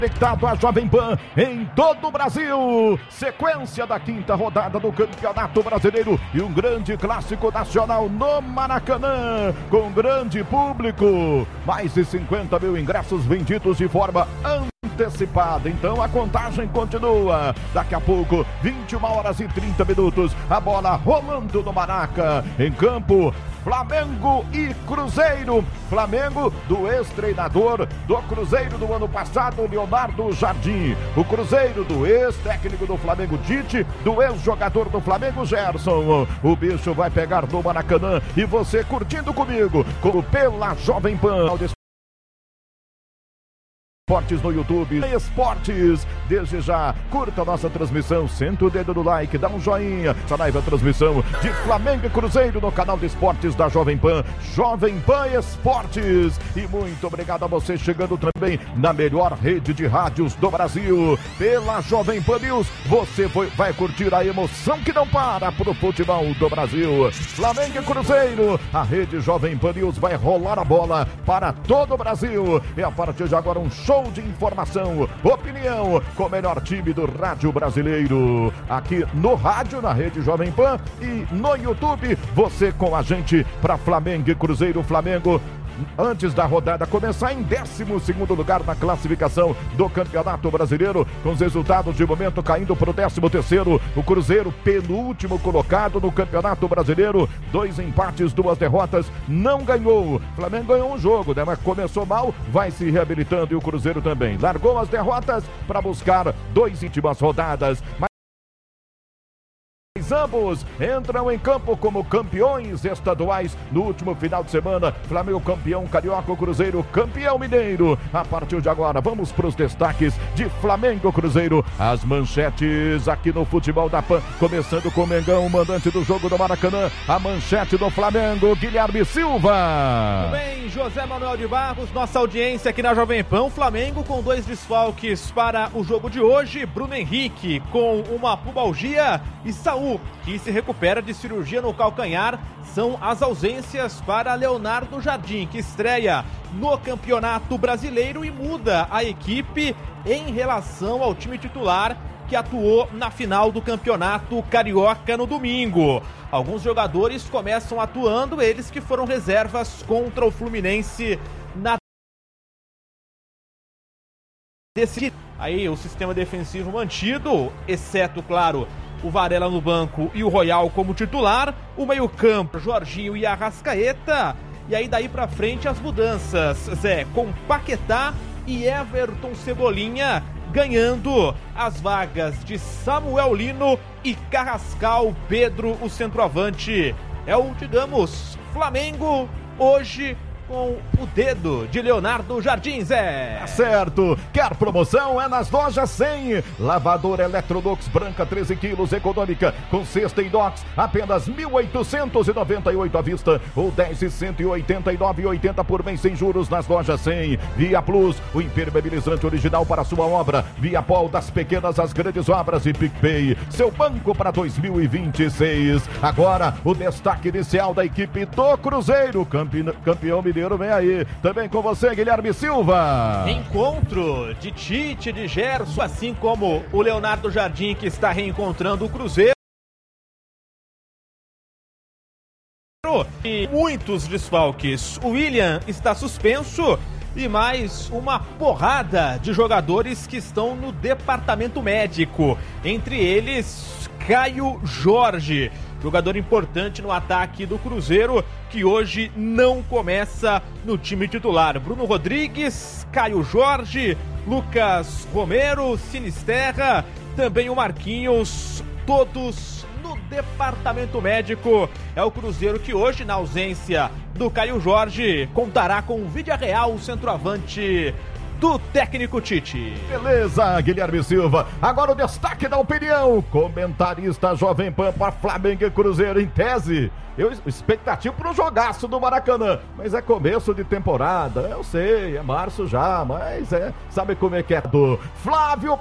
Conectado à Jovem Pan em todo o Brasil. Sequência da quinta rodada do Campeonato Brasileiro e um grande clássico nacional no Maracanã, com grande público. Mais de 50 mil ingressos vendidos de forma antecipada. Então a contagem continua. Daqui a pouco, 21h30, a bola rolando no Maraca. Em campo, Flamengo e Cruzeiro. Flamengo do ex-treinador do Cruzeiro do ano passado, Leonardo Jardim. O Cruzeiro do ex-técnico do Flamengo, Tite, do ex-jogador do Flamengo, Gerson. O bicho vai pegar no Maracanã e você curtindo comigo, como pela Jovem Pan. Esportes no YouTube, Esportes, desde já, curta a nossa transmissão, senta o dedo no like, dá um joinha, essa live é a transmissão de Flamengo e Cruzeiro no canal de esportes da Jovem Pan Esportes, e muito obrigado a você chegando também na melhor rede de rádios do Brasil, pela Jovem Pan News, você vai curtir a emoção que não para pro futebol do Brasil, Flamengo e Cruzeiro, a rede Jovem Pan News vai rolar a bola para todo o Brasil, e a partir de agora um show de informação, opinião com o melhor time do rádio brasileiro. Aqui no rádio, na rede Jovem Pan e no YouTube, você com a gente para Flamengo e Cruzeiro. Flamengo, antes da rodada começar, em 12º lugar na classificação do Campeonato Brasileiro, com os resultados de momento caindo para o 13º. O Cruzeiro, penúltimo colocado no Campeonato Brasileiro, 2 empates, 2 derrotas, não ganhou. O Flamengo ganhou um jogo, né? Mas começou mal, vai se reabilitando, e o Cruzeiro também. Largou as derrotas para buscar 2 últimas rodadas. Ambos entram em campo como campeões estaduais no último final de semana. Flamengo campeão carioca, o Cruzeiro campeão mineiro. A partir de agora, vamos para os destaques de Flamengo e Cruzeiro. As manchetes aqui no Futebol da Pan, começando com o Mengão, mandante do jogo do Maracanã. A manchete do Flamengo, Guilherme Silva. Tudo bem, José Manuel de Barros, nossa audiência aqui na Jovem Pan. Flamengo com 2 desfalques para o jogo de hoje. Bruno Henrique com uma pubalgia e Saúl, que se recupera de cirurgia no calcanhar. São as ausências para Leonardo Jardim, que estreia no Campeonato Brasileiro e muda a equipe em relação ao time titular que atuou na final do Campeonato Carioca no domingo. Alguns jogadores começam atuando, eles que foram reservas contra o Fluminense na aí o sistema defensivo mantido, exceto, claro, o Varela no banco e o Royal como titular, o meio-campo, Jorginho e Arrascaeta, e aí daí pra frente as mudanças, Zé, com Paquetá e Everton Cebolinha ganhando as vagas de Samuel Lino e Carrascal Pedro, o centroavante. É o, digamos, Flamengo hoje com o dedo de Leonardo Jardim, Zé. Tá certo. Quer promoção? É nas lojas 100. Lavadora Electrolux branca 13 quilos, econômica, com cesta inox, apenas 1.898 à vista ou 10.189,80 por mês sem juros nas lojas 100. Via Plus, o impermeabilizante original para sua obra. Via Pol, das pequenas às grandes obras, e PicPay, seu banco para 2026. Agora, o destaque inicial da equipe do Cruzeiro, campeão mineiro, vem aí. Também com você, Guilherme Silva. Encontro de Tite, de Gerson, assim como o Leonardo Jardim, que está reencontrando o Cruzeiro. E muitos desfalques. O William está suspenso e mais uma porrada de jogadores que estão no departamento médico. Entre eles, Caio Jorge, jogador importante no ataque do Cruzeiro, que hoje não começa no time titular. Bruno Rodrigues, Caio Jorge, Lucas Romero, Sinisterra, também o Marquinhos, todos no departamento médico. É o Cruzeiro que hoje, na ausência do Caio Jorge, contará com o Villarreal, o centroavante do técnico Tite. Beleza, Guilherme Silva. Agora o destaque da opinião. Comentarista Jovem Pan para Flamengo e Cruzeiro. Em tese, expectativa para um jogaço do Maracanã. Mas é começo de temporada. Eu sei, é março já, mas sabe como é que é do Flávio.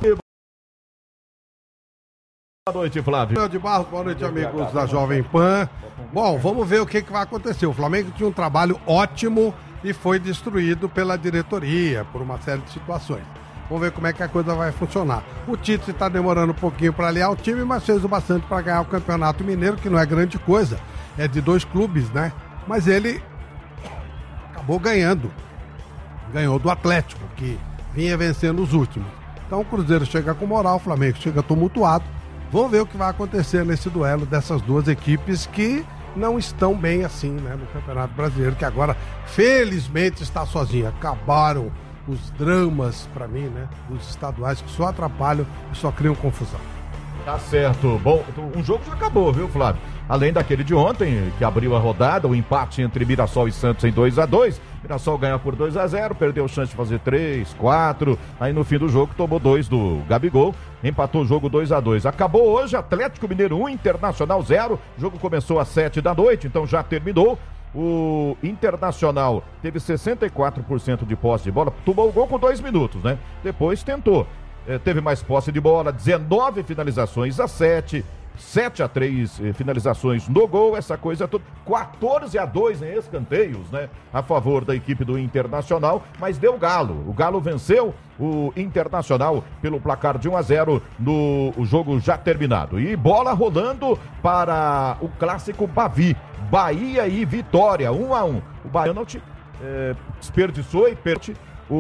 Boa noite, Flávio. De Barros, boa noite, amigos da Jovem Pan. Bom, vamos ver o que vai acontecer. O Flamengo tinha um trabalho ótimo e foi destruído pela diretoria por uma série de situações. Vamos ver como é que a coisa vai funcionar. O Tite está demorando um pouquinho para aliar o time, mas fez o bastante para ganhar o Campeonato Mineiro, que não é grande coisa. É de 2 clubes, né? Mas ele acabou ganhando. Ganhou do Atlético, que vinha vencendo os últimos. Então o Cruzeiro chega com moral, o Flamengo chega tumultuado. Vamos ver o que vai acontecer nesse duelo dessas duas equipes que não estão bem assim, né, no Campeonato Brasileiro, que agora felizmente está sozinho. Acabaram os dramas, para mim, né, dos estaduais, que só atrapalham e só criam confusão. Tá certo. Bom, um jogo já acabou, viu, Flávio? Além daquele de ontem, que abriu a rodada, o empate entre Mirassol e Santos em 2-2. Mirassol ganha por 2-0, perdeu chance de fazer 3, 4. Aí no fim do jogo tomou 2 do Gabigol, empatou o jogo 2-2. Acabou hoje, Atlético Mineiro 1, Internacional 0. O jogo começou às 7 da noite, então já terminou. O Internacional teve 64% de posse de bola, tomou o gol com 2 minutos, né? Depois tentou. Teve mais posse de bola, 19 finalizações a 7, 7-3 finalizações no gol, essa coisa toda, 14-2 em escanteios, né, a favor da equipe do Internacional, mas deu Galo. O Galo venceu o Internacional pelo placar de 1-0 no jogo já terminado. E bola rolando para o clássico Bavi, Bahia e Vitória, 1-1. O Bahia não desperdiçou e perde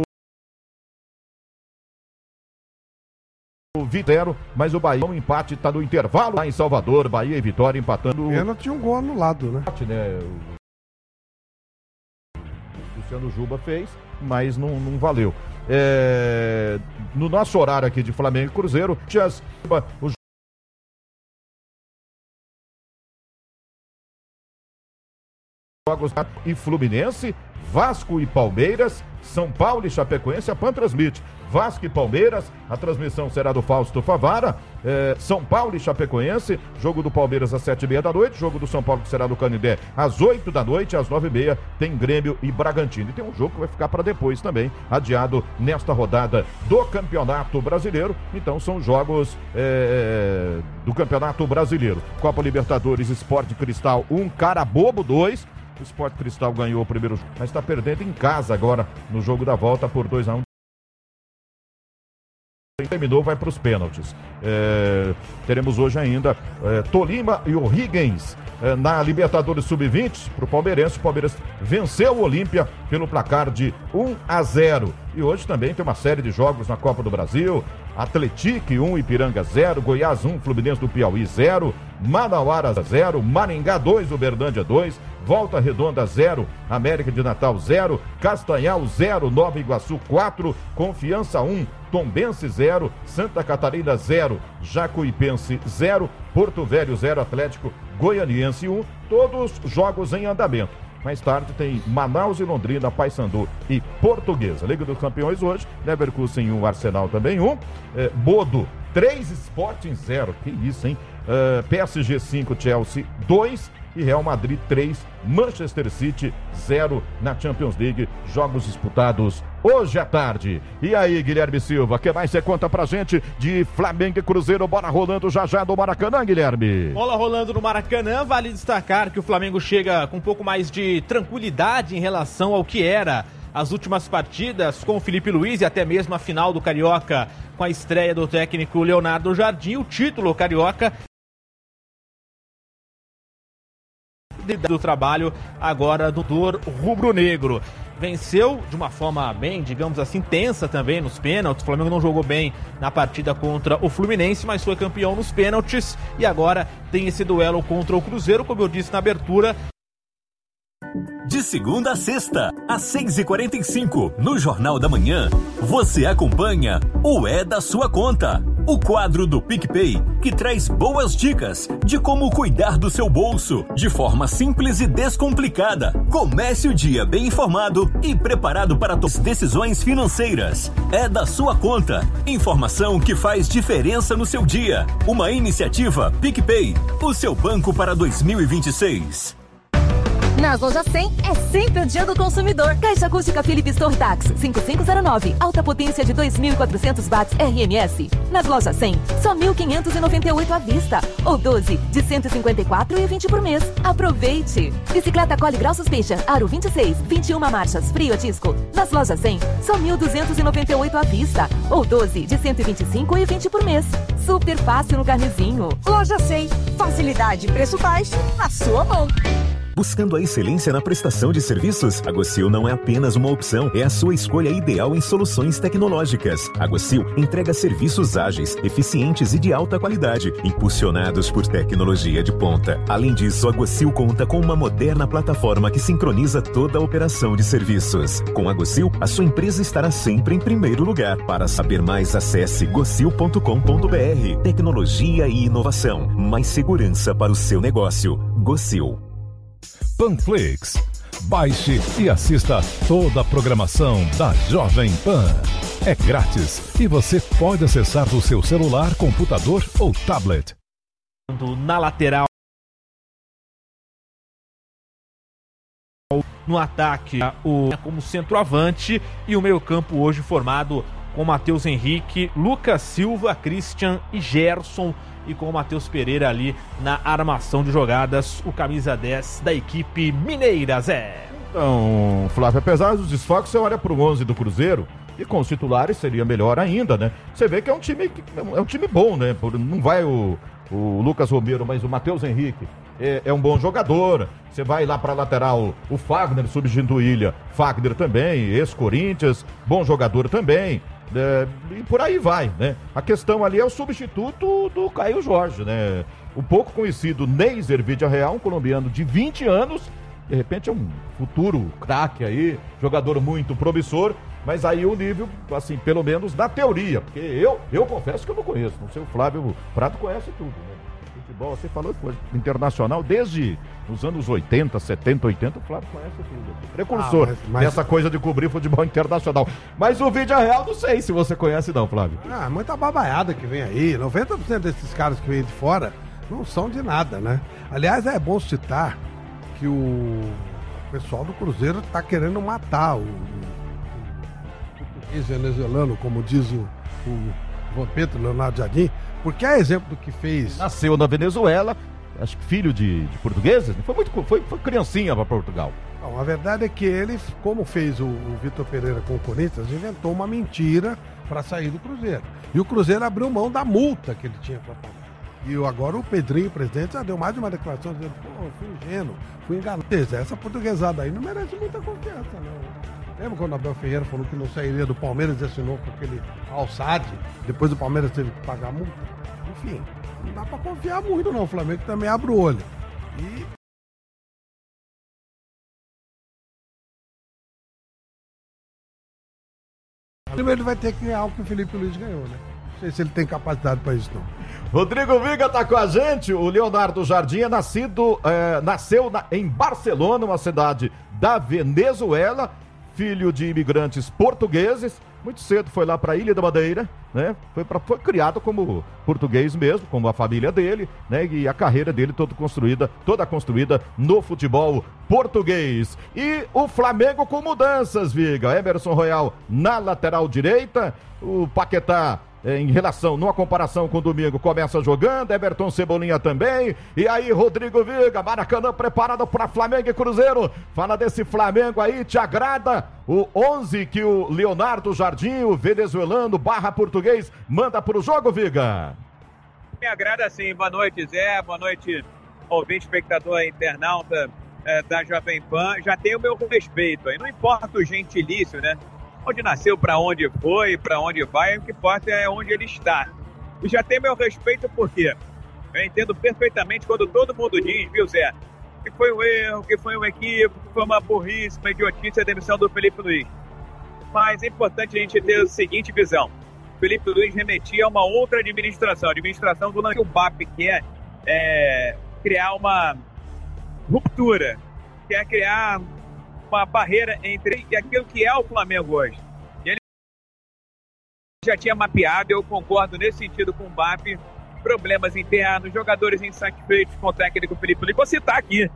o 0, mas o Bahia, o empate está no intervalo lá em Salvador, Bahia e Vitória empatando. Pena tinha um gol anulado, né? O Luciano Juba fez, mas não valeu. No nosso horário aqui de Flamengo e Cruzeiro, os jogos e Fluminense, Vasco e Palmeiras, São Paulo e Chapecoense, a PAN transmite. Vasco e Palmeiras, a transmissão será do Fausto Favara. São Paulo e Chapecoense, jogo do Palmeiras às 7h30 da noite, jogo do São Paulo que será no Canindé às 8 da noite, às 9h30 tem Grêmio e Bragantino. E tem um jogo que vai ficar para depois também, adiado nesta rodada do Campeonato Brasileiro. Então são jogos do Campeonato Brasileiro. Copa Libertadores, Sport Cristal 1, Carabobo 2. O Sport Cristal ganhou o primeiro jogo, mas está perdendo em casa agora no jogo da volta por 2-1. Terminou, vai para os pênaltis. Teremos hoje ainda Tolima e O'Higgins na Libertadores Sub-20 para o Palmeirense. O Palmeiras venceu o Olímpia pelo placar de 1-0. E hoje também tem uma série de jogos na Copa do Brasil. Atlético 1, Ipiranga 0, Goiás 1, Fluminense do Piauí 0, Manauara 0, Maringá 2, Uberlândia 2, Volta Redonda 0, América de Natal 0, Castanhal 0, Nova Iguaçu 4, Confiança 1, Tombense 0, Santa Catarina 0, Jacuipense 0, Porto Velho 0, Atlético Goianiense 1, todos jogos em andamento. Mais tarde tem Manaus e Londrina, Paysandu e Portuguesa. Liga dos Campeões hoje, Leverkusen 1, Arsenal também 1, Bodo 3, Sporting 0, que isso, hein? PSG 5, Chelsea 2 e Real Madrid 3, Manchester City 0 na Champions League, jogos disputados hoje à tarde. E aí, Guilherme Silva, o que mais você conta pra gente de Flamengo e Cruzeiro? Bola rolando já do Maracanã, Guilherme. Bola rolando no Maracanã, vale destacar que o Flamengo chega com um pouco mais de tranquilidade em relação ao que era as últimas partidas com o Felipe Luiz e até mesmo a final do Carioca com a estreia do técnico Leonardo Jardim, o título Carioca do trabalho agora do rubro-negro. Venceu de uma forma bem, digamos assim, tensa também nos pênaltis. O Flamengo não jogou bem na partida contra o Fluminense, mas foi campeão nos pênaltis e agora tem esse duelo contra o Cruzeiro, como eu disse na abertura. De segunda a sexta, às 6h45, no Jornal da Manhã, você acompanha o É da Sua Conta, o quadro do PicPay que traz boas dicas de como cuidar do seu bolso de forma simples e descomplicada. Comece o dia bem informado e preparado para tomar decisões financeiras. É da Sua Conta, informação que faz diferença no seu dia. Uma iniciativa PicPay, o seu banco para 2026. Nas lojas 100 é sempre o dia do consumidor. Caixa acústica Philips Tortax 5509, alta potência de 2.400 watts RMS. Nas lojas 100, só 1.598 à vista, ou 12 de 154,20 por mês. Aproveite! Bicicleta Cole Grau Suspension Aro 26, 21 marchas, frio disco. Nas lojas 100, só 1.298 à vista, ou 12 de 125,20 por mês. Super fácil no carnezinho. Loja 100, facilidade e preço baixo na sua mão. Buscando a excelência na prestação de serviços? A Gocil não é apenas uma opção, é a sua escolha ideal em soluções tecnológicas. A Gocil entrega serviços ágeis, eficientes e de alta qualidade, impulsionados por tecnologia de ponta. Além disso, a Gocil conta com uma moderna plataforma que sincroniza toda a operação de serviços. Com a Gocil, a sua empresa estará sempre em primeiro lugar. Para saber mais, acesse gocil.com.br. Tecnologia e inovação. Mais segurança para o seu negócio. Gocil. Panflix. Baixe e assista toda a programação da Jovem Pan. É grátis e você pode acessar do seu celular, computador ou tablet. Na lateral, no ataque, como centroavante, e o meio-campo hoje formado com Matheus Henrique, Lucas Silva, Christian e Gerson, e com o Matheus Pereira ali na armação de jogadas, o camisa 10 da equipe mineira, Zé. Então, Flávio, apesar dos desfalques, você olha para o 11 do Cruzeiro e com os titulares seria melhor ainda, né? Você vê que é um time bom, né? Não vai o Lucas Romero, mas o Matheus Henrique é um bom jogador. Você vai lá para a lateral, o Fagner substituindo o Ilha, Fagner também, ex-Corinthians, bom jogador também. E por aí vai, né? A questão ali é o substituto do Caio Jorge, né? O pouco conhecido Neiser Villarreal, um colombiano de 20 anos, de repente é um futuro craque aí, jogador muito promissor, mas aí o nível, assim, pelo menos na teoria, porque eu confesso que eu não conheço, não sei, o Flávio Prado conhece tudo, né? Futebol, você falou que foi internacional desde os anos 80, 70, 80, o Flávio conhece tudo. Precursor dessa coisa de cobrir futebol internacional. Mas o Villarreal, não sei se você conhece não, Flávio. Muita babaiada que vem aí. 90% desses caras que vêm de fora não são de nada, né? Aliás, é bom citar que o pessoal do Cruzeiro está querendo matar o português venezuelano, como diz o Vampeta, Leonardo Jardim, porque é exemplo do que fez. Nasceu na Venezuela, acho que filho de portugueses, foi criancinha para Portugal. Não, a verdade é que ele, como fez o Vitor Pereira com o Corinthians, inventou uma mentira para sair do Cruzeiro. E o Cruzeiro abriu mão da multa que ele tinha para pagar. E agora o Pedrinho, o presidente, já deu mais de uma declaração dizendo: pô, eu fui ingênuo, fui enganado. Essa portuguesada aí não merece muita confiança, não. Lembra quando o Abel Ferreira falou que não sairia do Palmeiras e assinou com aquele Al-Sadd? Depois o Palmeiras teve que pagar a multa. Enfim, não dá pra confiar muito não. O Flamengo também abre o olho. E... primeiro ele vai ter que ganhar o que o Felipe Luiz ganhou, né? Não sei se ele tem capacidade pra isso não. Rodrigo Viga tá com a gente. O Leonardo Jardim nasceu em Barcelona, uma cidade da Venezuela. Filho de imigrantes portugueses, muito cedo foi lá para a Ilha da Madeira, né? Foi criado como português mesmo, como a família dele, né? E a carreira dele toda construída no futebol português. E o Flamengo com mudanças, Viga. Emerson Royal na lateral direita, o Paquetá numa comparação com o domingo, começa jogando, Everton Cebolinha também, e aí Rodrigo Viga, Maracanã preparado para Flamengo e Cruzeiro. Fala desse Flamengo aí, te agrada o 11 que o Leonardo Jardim, o venezuelano / português, manda pro jogo, Viga? Me agrada sim, boa noite Zé, boa noite ouvinte, espectador, internauta da Jovem Pan. Já tenho o meu respeito aí, não importa o gentilício, né? Onde nasceu, para onde foi, para onde vai, o que importa é onde ele está. E já tem meu respeito porque eu entendo perfeitamente quando todo mundo diz, viu Zé, que foi um erro, que foi um equívoco, que foi uma burrice, uma idiotice a demissão do Felipe Luiz. Mas é importante a gente ter a seguinte visão. O Felipe Luiz remetia a uma outra administração, a administração do que o BAP quer criar uma ruptura, quer criar uma barreira entre aquilo que é o Flamengo hoje. E ele já tinha mapeado, eu concordo nesse sentido com o BAP, problemas internos, jogadores insatisfeitos com o técnico Felipe Luiz. Vou citar aqui,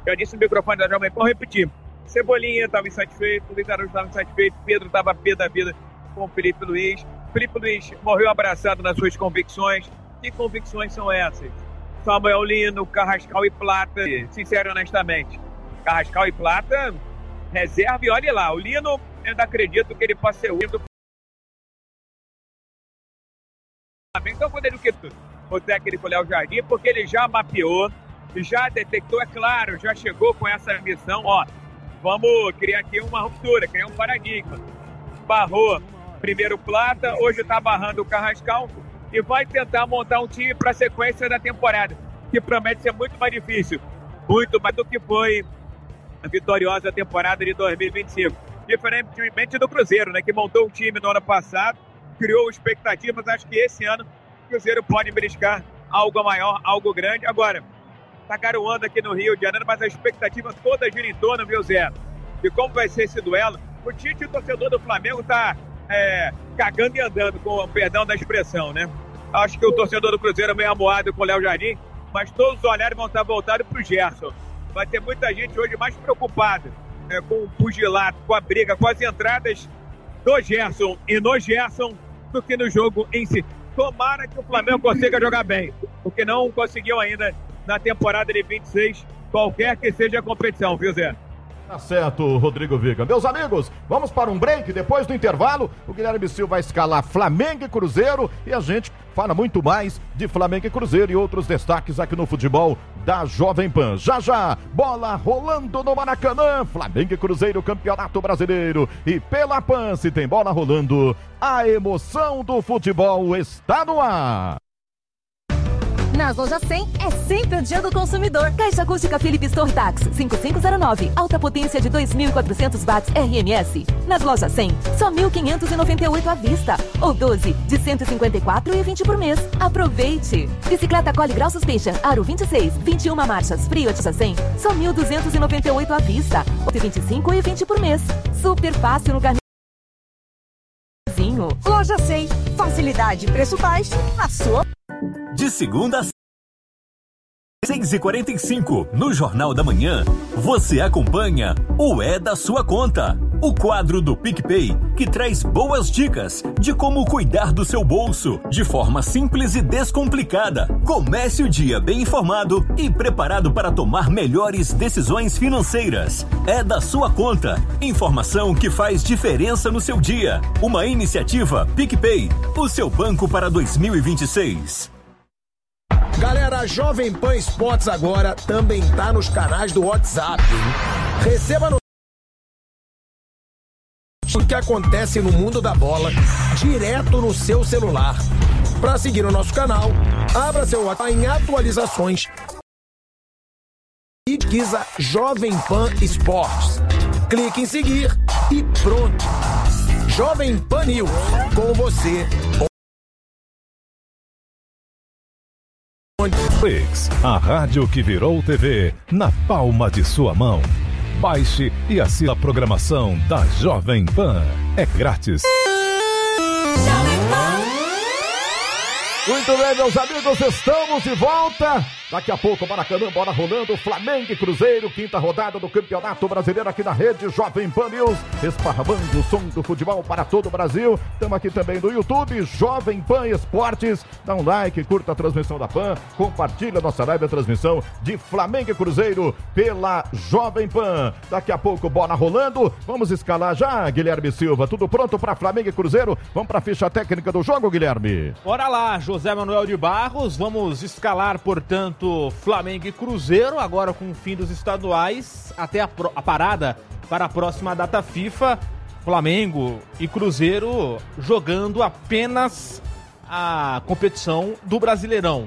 Já disse no microfone da Jovem Pan, vou repetir. Cebolinha estava insatisfeito, Luiz Araújo estava insatisfeito, Pedro estava pé da vida com o Felipe Luiz. Felipe Luiz morreu abraçado nas suas convicções. Que convicções são essas? Samuel Lino, Carrascal e Plata. Sincero e honestamente, Carrascal e Plata, reserva e olhe lá. O Lino, eu ainda acredito que ele possa ser o Lino. Então, quando ele o técnico Léo Jardim, porque ele já mapeou, já detectou, é claro, já chegou com essa missão, vamos criar aqui uma ruptura, criar um paradigma. Barrou primeiro Plata, hoje está barrando o Carrascal e vai tentar montar um time para a sequência da temporada, que promete ser muito mais difícil, muito mais do que foi a vitoriosa temporada de 2025. Diferentemente do Cruzeiro, né, que montou um time no ano passado, criou expectativas, acho que esse ano o Cruzeiro pode beliscar algo maior, algo grande. Agora, tá garoando aqui no Rio de Janeiro, mas a expectativa toda gira em torno, viu, Zé? De como vai ser esse duelo. O Tite, o torcedor do Flamengo, tá cagando e andando, com o perdão da expressão, né? Acho que o torcedor do Cruzeiro é meio amoado com o Léo Jardim, mas todos os olhares vão estar voltados pro Gerson. Vai ter muita gente hoje mais preocupada com o pugilato, com a briga, com as entradas do Gerson e no Gerson do que no jogo em si. Tomara que o Flamengo consiga jogar bem, porque não conseguiu ainda na temporada de 26, qualquer que seja a competição, viu, Zé? Tá certo, Rodrigo Viga. Meus amigos, vamos para um break. Depois do intervalo, o Guilherme Silva vai escalar Flamengo e Cruzeiro e a gente fala muito mais de Flamengo e Cruzeiro e outros destaques aqui no futebol da Jovem Pan. Já já, bola rolando no Maracanã, Flamengo e Cruzeiro, Campeonato Brasileiro. E pela Pan, se tem bola rolando, a emoção do futebol está no ar. Nas lojas 100 é sempre o dia do consumidor. Caixa acústica Philips Tortax 5509, alta potência de 2.400 watts RMS. Nas lojas 100, só 1.598 à vista, ou 12 de 154,20 por mês. Aproveite! Bicicleta Cole Grau Suspension Aro 26, 21 marchas, frio atiça 100, só 1.298 à vista, ou 25,20 por mês. Super fácil no carnê. Loja 100, facilidade e preço baixo na sua. De segunda a 6h45, no Jornal da Manhã, você acompanha o É da Sua Conta, o quadro do PicPay que traz boas dicas de como cuidar do seu bolso de forma simples e descomplicada. Comece o dia bem informado e preparado para tomar melhores decisões financeiras. É da Sua Conta, informação que faz diferença no seu dia. Uma iniciativa PicPay, o seu banco para 2026. Galera, a Jovem Pan Esportes agora também tá nos canais do WhatsApp. Receba o que acontece no mundo da bola direto no seu celular. Para seguir o nosso canal, abra seu WhatsApp em atualizações e pesquisa Jovem Pan Esportes. Clique em seguir e pronto. Jovem Pan News, com você. Flix, a rádio que virou TV na palma de sua mão. Baixe e assista a programação da Jovem Pan. É grátis. Muito bem, meus amigos, estamos de volta. Daqui a pouco, Maracanã, bola rolando, Flamengo e Cruzeiro, quinta rodada do Campeonato Brasileiro aqui na rede Jovem Pan News, esparramando o som do futebol para todo o Brasil. Estamos aqui também no YouTube, Jovem Pan Esportes. Dá um like, curta a transmissão da Pan, compartilha a nossa live, a transmissão de Flamengo e Cruzeiro pela Jovem Pan. Daqui a pouco, bola rolando. Vamos escalar já, Guilherme Silva. Tudo pronto para Flamengo e Cruzeiro? Vamos para a ficha técnica do jogo, Guilherme? Bora lá, José Manuel de Barros. Vamos escalar, portanto, Flamengo e Cruzeiro, agora com o fim dos estaduais, até a parada para a próxima data FIFA. Flamengo e Cruzeiro jogando apenas a competição do Brasileirão.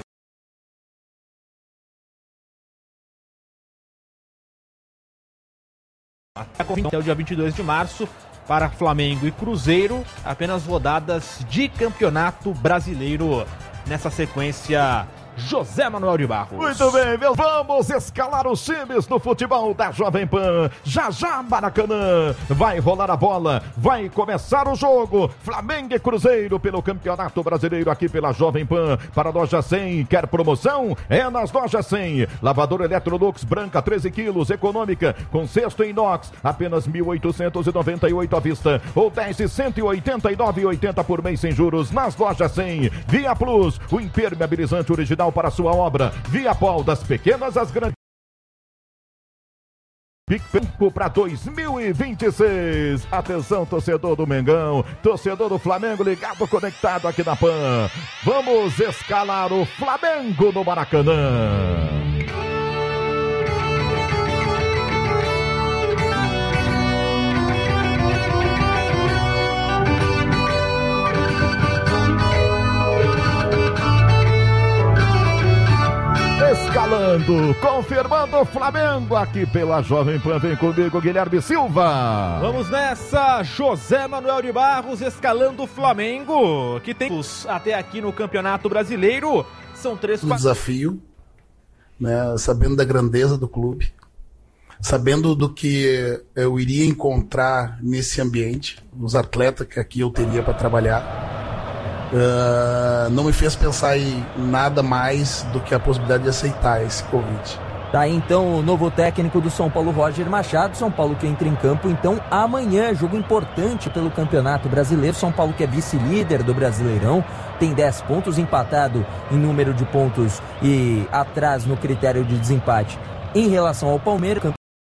Até o dia 22 de março, para Flamengo e Cruzeiro, apenas rodadas de Campeonato Brasileiro nessa sequência José Manuel de Barros. Muito bem, vamos escalar os times no futebol da Jovem Pan. Já Maracanã, vai rolar a bola, vai começar o jogo. Flamengo e Cruzeiro pelo Campeonato Brasileiro aqui pela Jovem Pan. Para a loja 100, quer promoção? É nas lojas 100. Lavadora Electrolux branca 13 quilos, econômica, com cesto inox, apenas 1.898 à vista ou 10,189,80 por mês sem juros nas lojas 100. Via Plus, o impermeabilizante original para sua obra. Via Pol, das pequenas às grandes. PicPay para 2026. Atenção, torcedor do Mengão, torcedor do Flamengo ligado, conectado aqui na Pan. Vamos escalar o Flamengo no Maracanã. Escalando, confirmando o Flamengo aqui pela Jovem Pan. Vem comigo, Guilherme Silva. Vamos nessa, José Manuel de Barros, escalando o Flamengo, que tem até aqui no Campeonato Brasileiro. São 3 desafio, né, sabendo da grandeza do clube, sabendo do que eu iria encontrar nesse ambiente, os atletas que aqui eu teria para trabalhar. Não me fez pensar em nada mais do que a possibilidade de aceitar esse convite. Tá aí então o novo técnico do São Paulo, Roger Machado. São Paulo que entra em campo então amanhã, jogo importante pelo Campeonato Brasileiro. São Paulo que é vice-líder do Brasileirão, tem 10 pontos, empatado em número de pontos e atrás no critério de desempate em relação ao Palmeiras.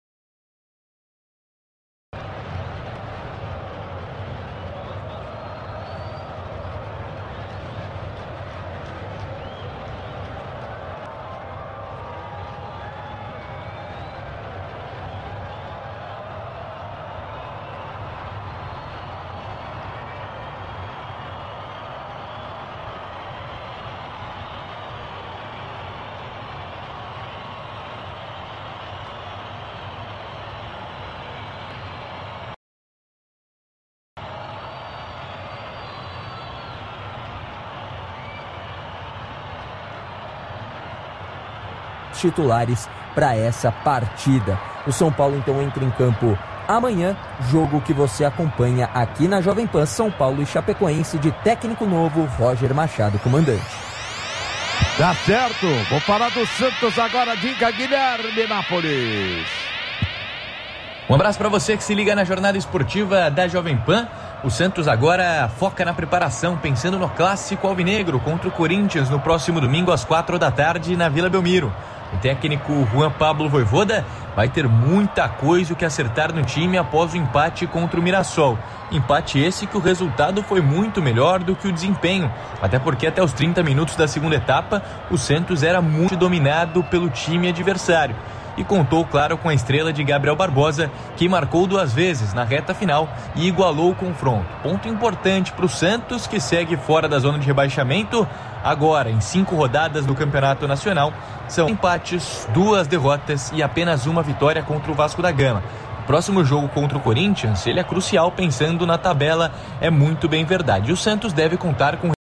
Titulares para essa partida. O São Paulo então entra em campo amanhã, jogo que você acompanha aqui na Jovem Pan. São Paulo e Chapecoense, de técnico novo, Roger Machado, comandante. Tá certo, vou falar do Santos agora, diga Guilherme Nápoles. Um abraço para você que se liga na jornada esportiva da Jovem Pan. O Santos agora foca na preparação, pensando no clássico alvinegro contra o Corinthians no próximo domingo às 4 da tarde na Vila Belmiro. O técnico Juan Pablo Vojvoda vai ter muita coisa que acertar no time após o empate contra o Mirassol. Empate esse que o resultado foi muito melhor do que o desempenho, até porque até os 30 minutos da segunda etapa o Santos era muito dominado pelo time adversário. E contou, claro, com a estrela de Gabriel Barbosa, que marcou 2 vezes na reta final e igualou o confronto. Ponto importante para o Santos, que segue fora da zona de rebaixamento. Agora, em 5 rodadas do Campeonato Nacional, são empates, 2 derrotas e apenas 1 vitória contra o Vasco da Gama. O próximo jogo contra o Corinthians, ele é crucial pensando na tabela, é muito bem verdade. O Santos deve contar com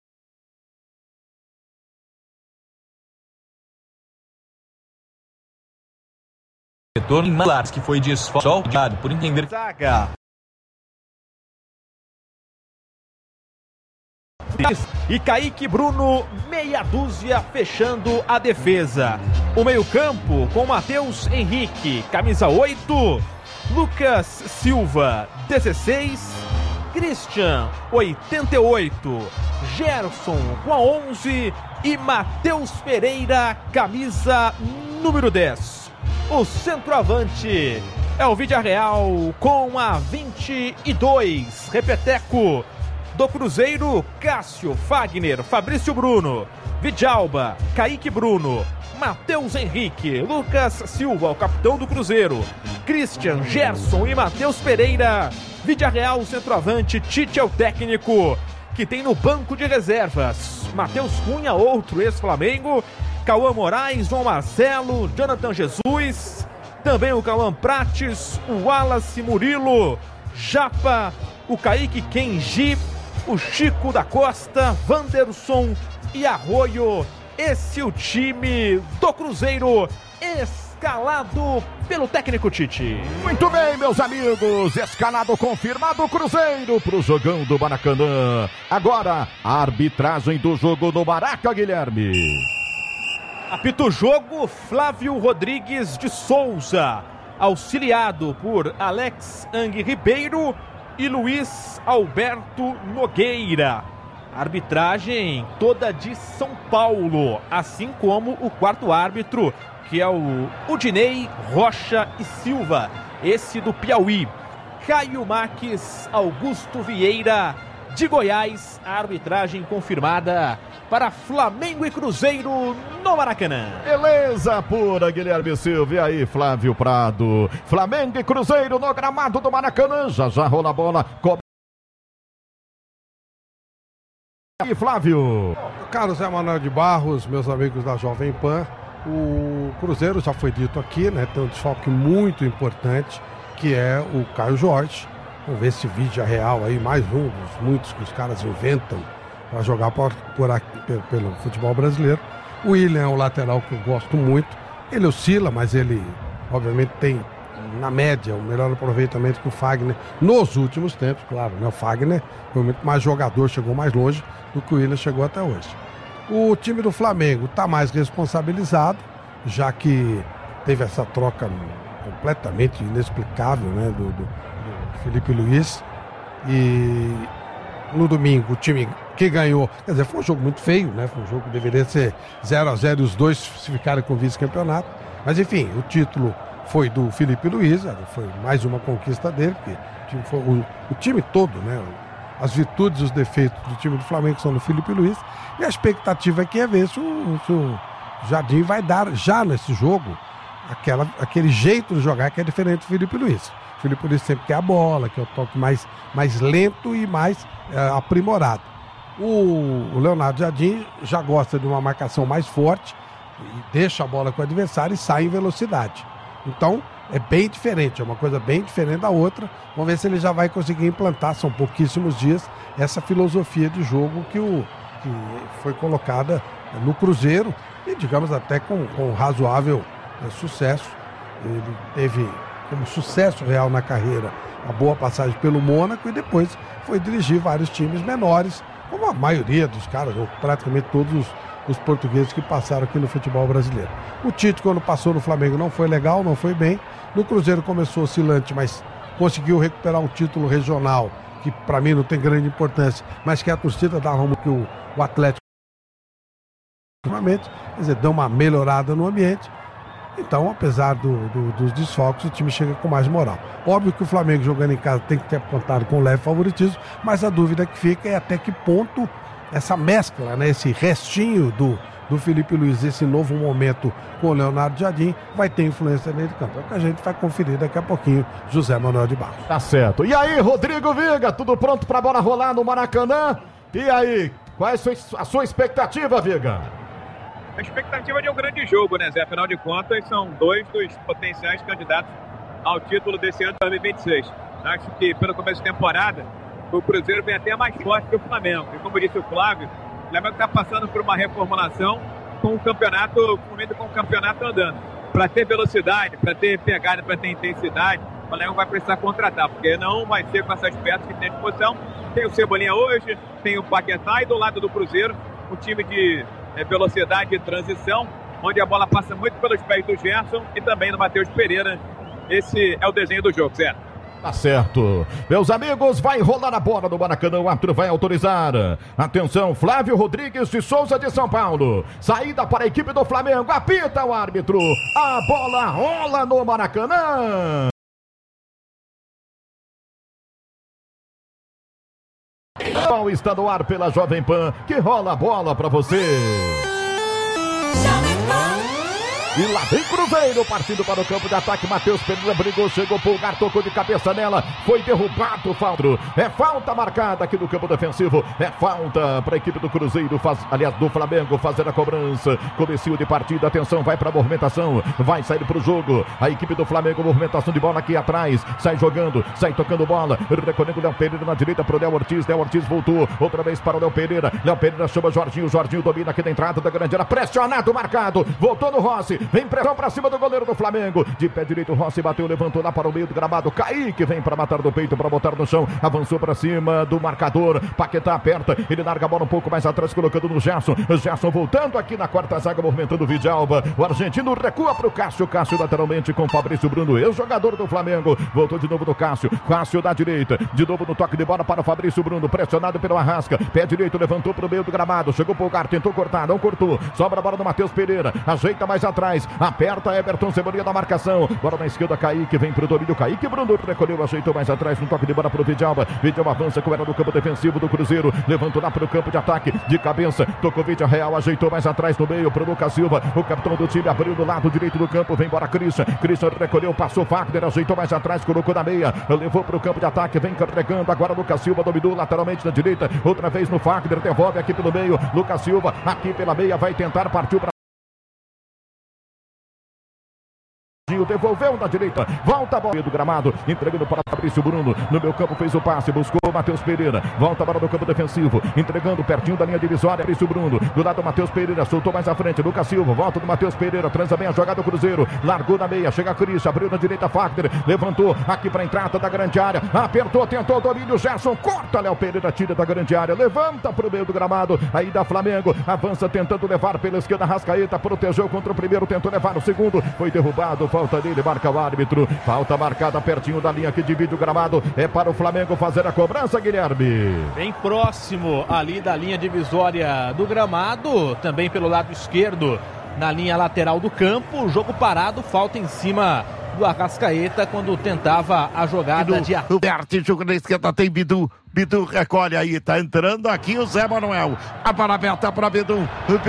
retorno em Malares, que foi desfalcado por entender e Kaique Bruno, meia dúzia, fechando a defesa. O meio-campo com Matheus Henrique, camisa 8, Lucas Silva, 16, Christian, 88, Gerson com a 11 e Matheus Pereira, camisa número 10. O centroavante é o Villarreal com a 22, repeteco do Cruzeiro, Cássio, Fagner, Fabrício Bruno, Vidalba, Kaique Bruno, Matheus Henrique, Lucas Silva, o capitão do Cruzeiro, Christian, Gerson e Matheus Pereira. Villarreal, o centroavante, Tite é o técnico, que tem no banco de reservas Matheus Cunha, outro ex-Flamengo, Cauã Moraes, João Marcelo, Jonathan Jesus, também o Cauã Prates, o Wallace Murilo, Japa, o Kaique Kenji, o Chico da Costa, Wanderson e Arroio. esse o time do Cruzeiro, escalado pelo técnico Tite. Muito bem, meus amigos, escalado confirmado o Cruzeiro pro jogão do Maracanã. Agora, a arbitragem do jogo do Maraca, Guilherme. Apita o jogo Flávio Rodrigues de Souza, auxiliado por Alex Ang Ribeiro e Luiz Alberto Nogueira. Arbitragem toda de São Paulo, assim como o quarto árbitro, que é o Udinei Rocha e Silva, esse do Piauí. Caio Marques Augusto Vieira, de Goiás, a arbitragem confirmada para Flamengo e Cruzeiro no Maracanã. Beleza pura, Guilherme Silva. E aí, Flávio Prado? Flamengo e Cruzeiro no gramado do Maracanã. Já rola a bola. E Flávio. Carlos Zé Manuel de Barros, meus amigos da Jovem Pan. O Cruzeiro, já foi dito aqui, né? Tem um desfalque muito importante, que é o Caio Jorge. Vamos ver se vídeo é real aí, mais um dos muitos que os caras inventam para jogar pelo futebol brasileiro. O William é um lateral que eu gosto muito. Ele oscila, mas ele, obviamente, tem, na média, o melhor aproveitamento que o Fagner nos últimos tempos, claro, né? O Fagner foi muito mais jogador, chegou mais longe do que o William chegou até hoje. O time do Flamengo está mais responsabilizado, já que teve essa troca completamente inexplicável, né, do Felipe Luiz. E no domingo o time que ganhou, quer dizer, foi um jogo muito feio, né? Foi um jogo que deveria ser 0-0 e os dois se ficarem com vice-campeonato. Mas enfim, o título foi do Felipe Luiz, foi mais uma conquista dele, porque foi o time todo, né? As virtudes e os defeitos do time do Flamengo são do Felipe Luiz. E a expectativa aqui é ver se o Jardim vai dar já nesse jogo aquele jeito de jogar que é diferente do Felipe Luiz. O Felipe Luiz sempre quer a bola, que é o toque mais lento e mais aprimorado. O Leonardo Jardim já gosta de uma marcação mais forte, e deixa a bola com o adversário e sai em velocidade. Então, é bem diferente, é uma coisa bem diferente da outra. Vamos ver se ele já vai conseguir implantar, são pouquíssimos dias, essa filosofia de jogo que foi colocada no Cruzeiro e, digamos, até com razoável sucesso. Ele teve como sucesso real na carreira a boa passagem pelo Mônaco e depois foi dirigir vários times menores, como a maioria dos caras, ou praticamente todos os portugueses que passaram aqui no futebol brasileiro. O Tite, quando passou no Flamengo, não foi legal, não foi bem. No Cruzeiro começou oscilante, mas conseguiu recuperar um título regional, que para mim não tem grande importância, mas que a torcida dá rumo que o Atlético, ultimamente, quer dizer, deu uma melhorada no ambiente. Então, apesar dos desfalques, o time chega com mais moral. Óbvio que o Flamengo jogando em casa tem que ter contado com leve favoritismo, mas a dúvida que fica é até que ponto essa mescla, né, esse restinho do Felipe Luiz, esse novo momento com o Leonardo Jardim, vai ter influência dentro de campo. É o que a gente vai conferir daqui a pouquinho, José Manuel de Barros. Tá certo. E aí, Rodrigo Viga, tudo pronto pra bola rolar no Maracanã? E aí, qual é a sua expectativa, Viga? A expectativa de um grande jogo, né, Zé? Afinal de contas, são dois dos potenciais candidatos ao título desse ano de 2026. Acho que, pelo começo de temporada, o Cruzeiro vem até mais forte que o Flamengo. E como disse o Flávio, o Flamengo está passando por uma reformulação com o campeonato andando. Para ter velocidade, para ter pegada, para ter intensidade, o Flamengo vai precisar contratar, porque não vai ser com essas peças que tem à disposição. Tem o Cebolinha hoje, tem o Paquetá e do lado do Cruzeiro, um time de velocidade e transição, onde a bola passa muito pelos pés do Gerson e também do Matheus Pereira. Esse é o desenho do jogo, certo? Tá certo. Meus amigos, vai rolar a bola do Maracanã, o árbitro vai autorizar. Atenção, Flávio Rodrigues de Souza de São Paulo. Saída para a equipe do Flamengo, apita o árbitro. A bola rola no Maracanã. Bom, está no ar pela Jovem Pan, que rola a bola para você. E lá vem Cruzeiro, partindo para o campo de ataque. Matheus Pereira brigou, chegou, Pulgar, tocou de cabeça nela. Foi derrubado, falta. É falta marcada aqui no campo defensivo. É falta para a equipe do Cruzeiro, do Flamengo, fazer a cobrança. Comecinho de partida, atenção, vai para a movimentação. Vai sair para o jogo. A equipe do Flamengo, movimentação de bola aqui atrás. Sai jogando, sai tocando bola. Recolhendo o Léo Pereira na direita para o Léo Ortiz. Léo Ortiz voltou, outra vez para o Léo Pereira. Léo Pereira chama Jorginho. Jorginho domina aqui da entrada da grande área. Pressionado, marcado. Voltou no Rossi. Vem pressão para cima do goleiro do Flamengo. De pé direito, Rossi bateu, levantou lá para o meio do gramado. Kaique vem para matar do peito, para botar no chão. Avançou para cima do marcador. Paquetá aperta. Ele larga a bola um pouco mais atrás, colocando no Gerson. Gerson voltando aqui na quarta zaga, movimentando o Vidalba. O argentino recua para o Cássio. Cássio lateralmente com Fabrício Bruno, ex-jogador do Flamengo. Voltou de novo do Cássio. Cássio da direita. De novo no toque de bola para o Fabrício Bruno. Pressionado pelo Arrasca. Pé direito, levantou para o meio do gramado. Chegou o Pulgar, tentou cortar, não cortou. Sobra a bola do Matheus Pereira. Ajeita mais atrás. Aperta Everton Cebolinha da marcação. Bola na esquerda, Kaique vem para o domínio. Kaique Bruno recolheu, ajeitou mais atrás. No toque de bola para o Vidalba. Vidalba avança com ela no campo defensivo do Cruzeiro. Levantou lá para o campo de ataque. De cabeça. Tocou Vídeo Real. Ajeitou mais atrás no meio para o Lucas Silva. O capitão do time abriu do lado direito do campo. Vem embora Christian. Christian recolheu, passou Wagner. Ajeitou mais atrás. Colocou na meia. Levou para o campo de ataque. Vem carregando. Agora Lucas Silva dominou lateralmente na direita. Outra vez no Wagner. Devolve aqui pelo meio. Lucas Silva aqui pela meia. Vai tentar. Partiu para devolveu na direita, volta a bola do gramado, entregando para Fabrício Bruno, no meu campo fez o passe, buscou Matheus Pereira, volta a bola do campo defensivo, entregando pertinho da linha divisória, Fabrício Bruno, do lado do Matheus Pereira, soltou mais à frente, Lucas Silva, volta do Matheus Pereira, transa bem a jogada do Cruzeiro, largou na meia, chega a Cris, abriu na direita, Fagner, levantou aqui para a entrada da grande área, apertou, tentou, domínio, Gerson, corta, Léo Pereira, tira da grande área, levanta para o meio do gramado, aí da Flamengo, avança tentando levar pela esquerda, Rascaeta, protegeu contra o primeiro, tentou levar o segundo, foi derrubado, falta dele, marca o árbitro, falta marcada pertinho da linha que divide o gramado, é para o Flamengo fazer a cobrança, Guilherme. Bem próximo ali da linha divisória do gramado, também pelo lado esquerdo, na linha lateral do campo, jogo parado, falta em cima do Arrascaeta quando tentava a jogada de ataque. O Berti, na esquerda tem Bidu. Bidu recolhe aí, tá entrando aqui o Zé Manuel. A bola aberta para Bidu.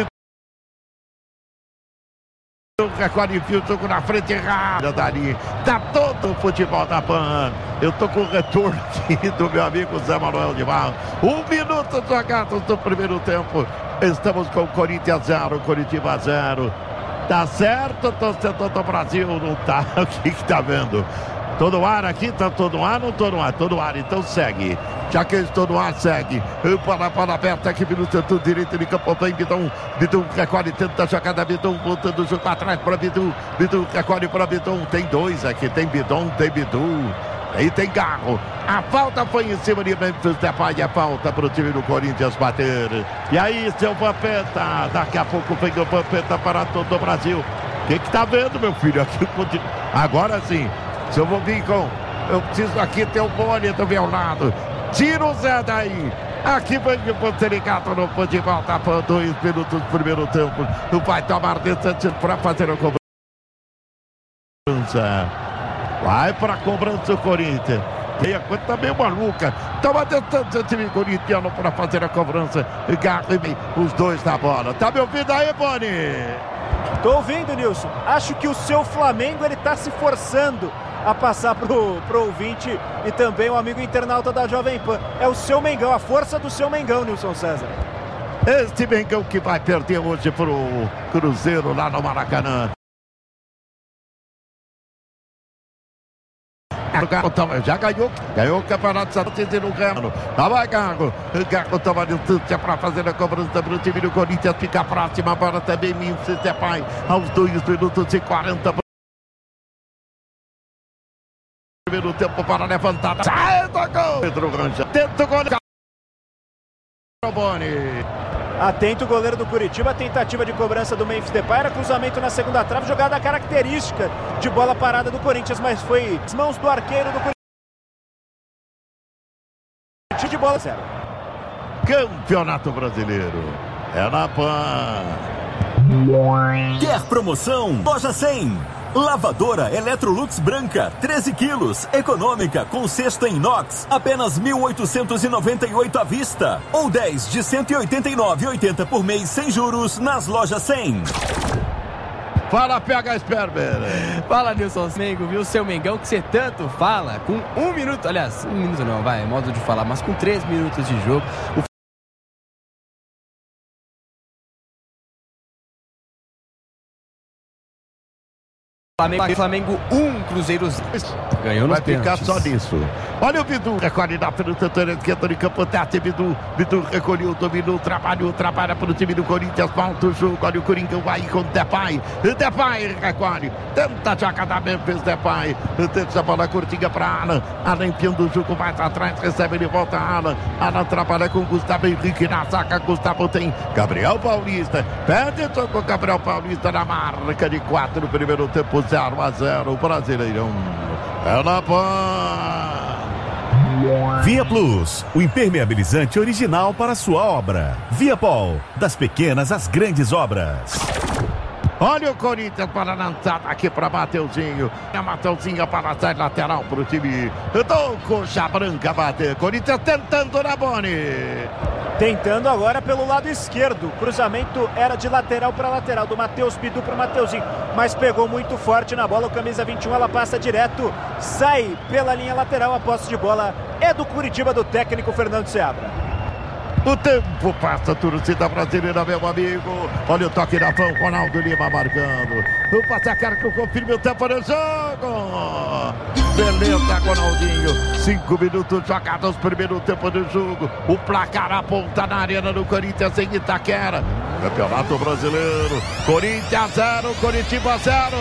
Recolhe o jogo na frente errada dali. Tá todo o futebol da PAN. Eu tô com o retorno aqui do meu amigo Zé Manuel de Barro. 1 minuto jogados do primeiro tempo. Estamos com o Corinthians 0, Coritiba 0. Tá certo, torcedor do Brasil? Não tá? O que tá vendo? Tô no ar aqui, tá todo no ar, não tô no ar? Tô no ar, então segue. Já que eu estou no ar, segue. Bola aberta aqui pelo setor direito de campo, vem Bidon. Bidon recolhe, tenta a jogada, Bidon voltando o jogo atrás para Bidon. Bidon recolhe para Bidon. Tem dois aqui, tem Bidon, tem Bidu. Aí tem Garro. A falta foi em cima de Memphis Depay. A falta para o time do Corinthians bater. E aí, seu Vampeta. Daqui a pouco vem o Vampeta para todo o Brasil. O que tá vendo, meu filho? Aqui, agora sim. Se eu vou vir com... Eu preciso aqui ter o Boni do meu lado. Tira o Zé daí. Aqui vai o Ponteligato no futebol. Tá por 2 minutos do primeiro tempo. Vai tomar distância para fazer a cobrança. Vai para a cobrança o Corinthians. E a coisa tá meio maluca. Toma distância o time corintiano para fazer a cobrança. Os dois na bola. Tá me ouvindo aí, Boni? Tô ouvindo, Nilson. Acho que o seu Flamengo ele tá se forçando a passar pro ouvinte e também o amigo internauta da Jovem Pan. É o seu Mengão, a força do seu Mengão, Nilson César. Este Mengão que vai perder hoje pro Cruzeiro lá no Maracanã. Já ganhou o campeonato estadual no Galo. Lá vai Gago. Gago toma distância para fazer a cobrança para o time do Corinthians. Fica próxima agora também Memphis Depay. Aos 2 minutos e 40. Primeiro tempo para a levantada. Sai do gol. Pedro Granja. Tenta o gol. Boni. Atento o goleiro do Curitiba, a tentativa de cobrança do Memphis Depay, era cruzamento na segunda trave, jogada característica de bola parada do Corinthians, mas foi nas mãos do arqueiro do Curitiba. De bola zero. Campeonato Brasileiro é na PAN. Quer promoção? Loja 100. Lavadora Electrolux branca, 13 quilos, econômica, com cesto em inox, apenas 1.898 à vista. Ou 10 de 189,80 por mês, sem juros, nas lojas 100. Fala, PH Sperber. Fala, Nilson Mengo, viu? Seu Mengão que você tanto fala, com 1 minuto, aliás, 1 minuto não, vai, é modo de falar, mas com 3 minutos de jogo, Flamengo 1, Cruzeiro 0. Ganhou nos pênaltis. Vai ficar só nisso. Olha o Bidu, recolhe na frente do setor esquerdo de campo, Tati, Bidu recolheu, dominou, trabalha para o time do Corinthians, volta o jogo, olha o Coringão, vai com o Depay recolhe, tenta a jogada mesmo, fez Depay, tenta a bola curtinha para Alan empiando o jogo mais atrás, recebe de volta Alan trabalha com Gustavo Henrique na saca, Gustavo tem Gabriel Paulista, perde com Gabriel Paulista na marca de 4 no primeiro tempo, 0-0, o Brasileirão é na Pan. Via Plus, o impermeabilizante original para sua obra. Viapol, das pequenas às grandes obras. Olha o Corinthians para a lançada aqui para Mateuzinho. A Mateuzinho para a saída lateral para o time do Coxa Branca bater. Corinthians tentando na Boni. Tentando agora pelo lado esquerdo. Cruzamento era de lateral para lateral, do Matheus Bidu para o Mateuzinho. Mas pegou muito forte na bola. O camisa 21, ela passa direto. Sai pela linha lateral. A posse de bola é do Curitiba, do técnico Fernando Seabra. O tempo passa, torcida brasileira, meu amigo. Olha o toque da mão, Ronaldo Lima marcando. O passe a cara que eu confirme o tempo do jogo. Beleza, Ronaldinho. 5 minutos jogados, primeiro tempo do jogo. O placar aponta na arena do Corinthians em Itaquera. Campeonato Brasileiro. Corinthians 0, Curitiba 0.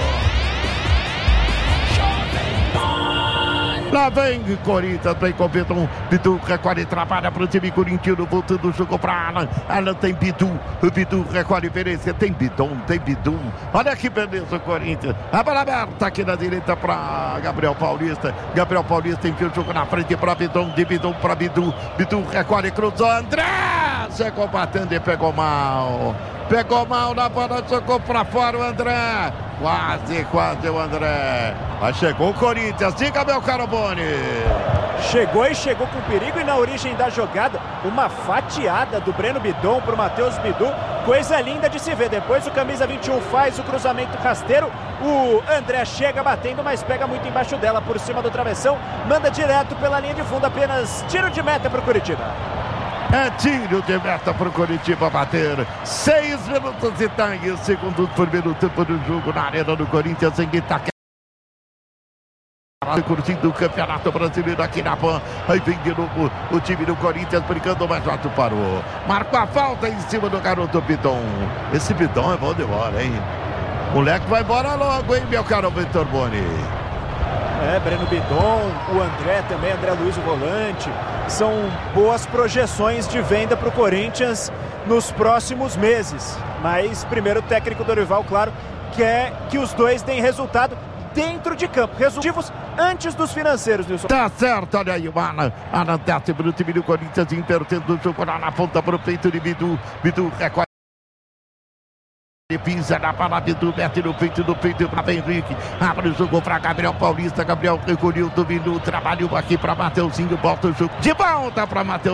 Lá vem Corinthians, vem com Bidu. Bidu recolhe, trabalha para o time corintiano, voltando o jogo para Alan. Alan tem Bidu. O Bidu recolhe, Pereira. Tem Bidu. Olha que beleza o Corinthians. A bola aberta aqui na direita para Gabriel Paulista. Gabriel Paulista enfia o jogo na frente para Bidon. De Bidon para Bidu. Bidu recolhe, cruzou. André chegou batendo e pegou mal. Pegou mal na bola, jogou para fora o André. Quase o André. Mas chegou o Corinthians. Diga, meu caro Boni. Chegou com perigo e na origem da jogada, uma fatiada do Breno Bidon para o Matheus Bidu. Coisa linda de se ver. Depois o camisa 21 faz o cruzamento rasteiro. O André chega batendo, mas pega muito embaixo dela, por cima do travessão. Manda direto pela linha de fundo. Apenas tiro de meta para o Curitiba. É tiro de meta para o Coritiba bater. 6 minutos e tangue, segundo o primeiro tempo do jogo na arena do Corinthians em Itaquera. Curtindo o Campeonato Brasileiro aqui na Pan. Aí vem de novo o time do Corinthians brigando, mas Jota parou. Marcou a falta em cima do garoto Bidon. Esse Bidon é bom de bola, hein? Moleque vai embora logo, hein, meu caro Vitor Boni. Breno Bidon, o André também, André Luiz, o volante. São boas projeções de venda para o Corinthians nos próximos meses. Mas primeiro o técnico Dorival, claro, quer que os dois deem resultado dentro de campo. Resultados antes dos financeiros, Nilson. Tá certo, olha aí o Alan Tete para o time do Corinthians, invertendo o jogo lá na ponta para o peito de Bidu. Bidu recolhe. Ele pisa na bola, Bidu mete no peito para Henrique. Abre o jogo para Gabriel Paulista. Gabriel recolheu, dominou, trabalhou aqui para Mateuzinho. Bota o jogo de volta para Mateuzinho.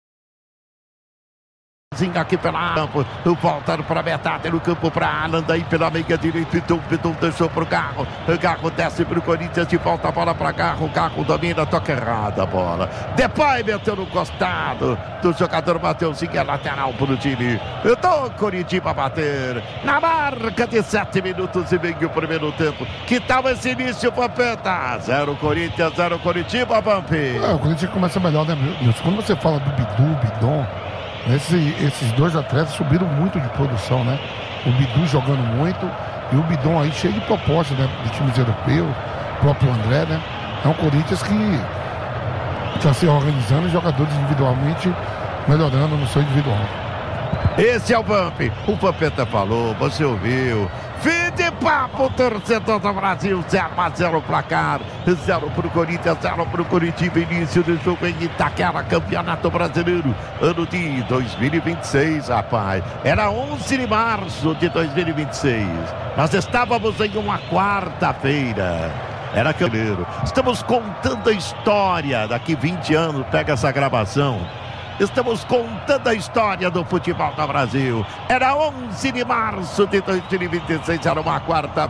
Aqui pela campo, voltando para metade no campo para Alan, daí pela meia direita, Bidon deixou para o Garro desce para o Corinthians, de volta a bola para Garro domina, toca errada a bola, Depay meteu no costado do jogador Mateuzinho, é lateral para o time do Coritiba bater, na marca de 7 minutos e meio o primeiro tempo. Que tal esse início, Pampeta? 0 Corinthians, 0 Coritiba, Pampi. O Corinthians começa melhor, né, Nilson? Quando você fala do Bidu, Bidon, esses dois atletas subiram muito de produção, né? O Bidu jogando muito e o Bidon aí cheio de propostas, né? De times europeus, o próprio André, né? É um Corinthians que está se organizando, jogadores individualmente melhorando no seu individual. Esse é o Bump. O Pampeta falou, você ouviu. Fim de papo, torcedor do Brasil. 0-0 placar. 0 para o Corinthians, 0 para o Curitiba. Início do jogo em Itaquera, Campeonato Brasileiro. Ano de 2026, rapaz. Era 11 de março de 2026. Nós estávamos em uma quarta-feira. Era campeonato. Estamos contando a história. Daqui 20 anos, pega essa gravação. Estamos contando a história do futebol do Brasil. Era 11 de março de 2026, era uma quarta-feira.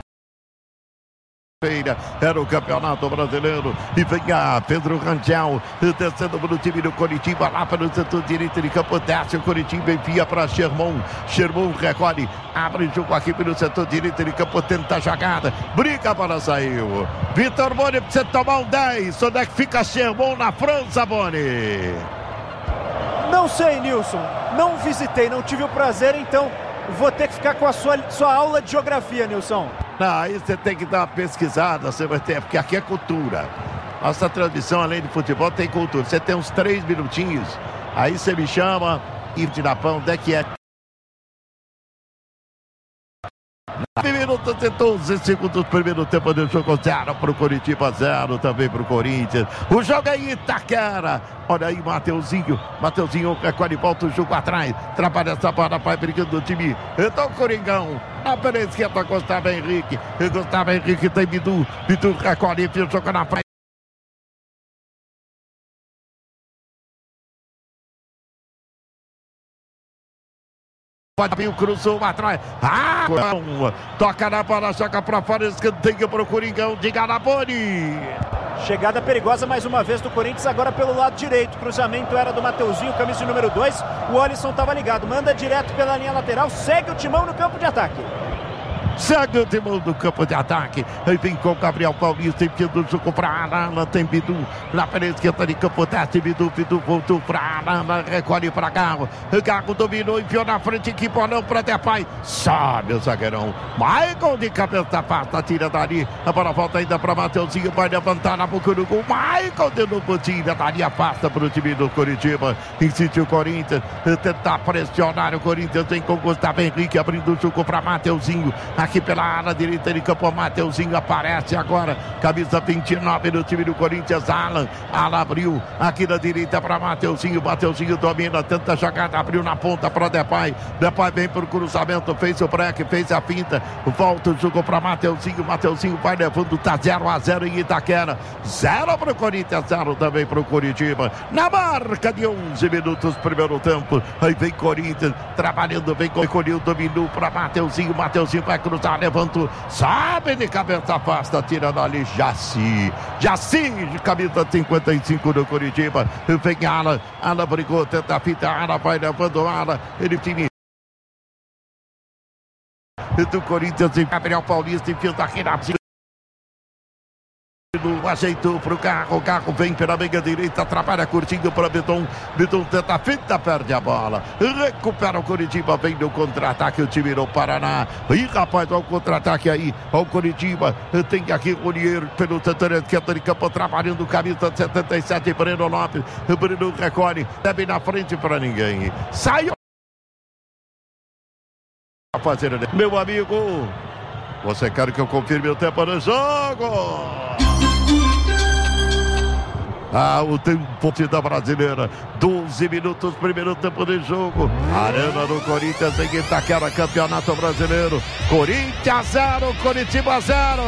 Era o Campeonato Brasileiro e venha Pedro Rangel descendo para o time do Coritiba lá para o setor direito de campo, desce o Coritiba, envia para Sherman recolhe, abre o jogo aqui pelo setor direito de campo, tenta a jogada, briga para sair. Vitor Boni precisa tomar um 10, onde é que fica Sherman na França, Boni? Não sei, Nilson, não visitei, não tive o prazer, então vou ter que ficar com a sua aula de geografia, Nilson. Não, aí você tem que dar uma pesquisada, você vai ter, porque aqui é cultura. Nossa transmissão, além de futebol, tem cultura. Você tem uns 3 minutinhos, aí você me chama e de Napão, onde é que é? 9 minutos e 12 segundos, primeiro tempo do jogo, 0 para o Coritiba, 0 também para o Corinthians. O jogo é em Itaquera. Olha aí, Mateuzinho recolhe, volta o jogo atrás, trabalha essa bola, vai brigando o time. Então, Coringão, na pela esquerda, Gustavo Henrique tem Bidu recolhe, enfia o jogo na frente. Pode vir o cruzou atrás. Toca na bola, joga pra fora, escanteio pro Coringão de Garaboni. Chegada perigosa mais uma vez do Corinthians, agora pelo lado direito. Cruzamento era do Mateuzinho, camisa número 2. O Alisson estava ligado, manda direto pela linha lateral, segue o timão no campo de ataque. Segue o timão do campo de ataque. Aí vem com o Gabriel Paulista, enfiando o jogo pra Arana. Tem Bidu na pela esquerda de campo, teste. Bidu voltou pra Arana, recolhe pra Garro. Garro dominou, enfiou na frente, que bolão pra Depay. Sobe o zagueirão. Michael de cabeça pasta, tira dali. A bola volta ainda pra Mateuzinho, vai levantar na boca do gol. Michael de novo tira dali, afasta pro time do Coritiba. Insiste o Corinthians, tentar pressionar o Corinthians. Vem com o Gustavo Henrique, abrindo o jogo pra Mateuzinho. Aqui pela área direita de campo, Mateuzinho aparece agora, camisa 29 do time do Corinthians, Alan abriu aqui na direita para Mateuzinho domina, tenta a jogada, abriu na ponta para Depay vem para o cruzamento, fez o break, fez a finta, volta o jogo para Mateuzinho vai levando, tá 0-0 em Itaquera, 0 para o Corinthians, 0 também para o Coritiba, na marca de 11 minutos, primeiro tempo, aí vem Corinthians, trabalhando, vem recolheu, dominou para Mateuzinho vai cruzar, levantou, sobe de cabeça, afasta, tira dali, Jaci, de camisa 55 do Coritiba, vem Alan brigou, tenta a fita, Alan vai levando, ele time do Corinthians, e Gabriel Paulista, enfiando aqui na ajeitou pro Carro, o Carro vem pela meia direita, atrapalha curtindo para Beton tenta a fita, perde a bola, recupera o Coritiba, vem no contra-ataque o time do Paraná, e rapaz, olha o contra-ataque aí, olha o Coritiba, tem aqui o Olheiro pelo setor esquerdo de campo, trabalhando camisa 77, Breno Lopes, Breno recolhe, deve na frente para ninguém, saiu a fazer, meu amigo, você quer que eu confirme o tempo do jogo? O tempo da brasileira, 12 minutos, primeiro tempo de jogo, Arena do Corinthians em Itaquera, Campeonato Brasileiro, Corinthians 0, Coritiba 0.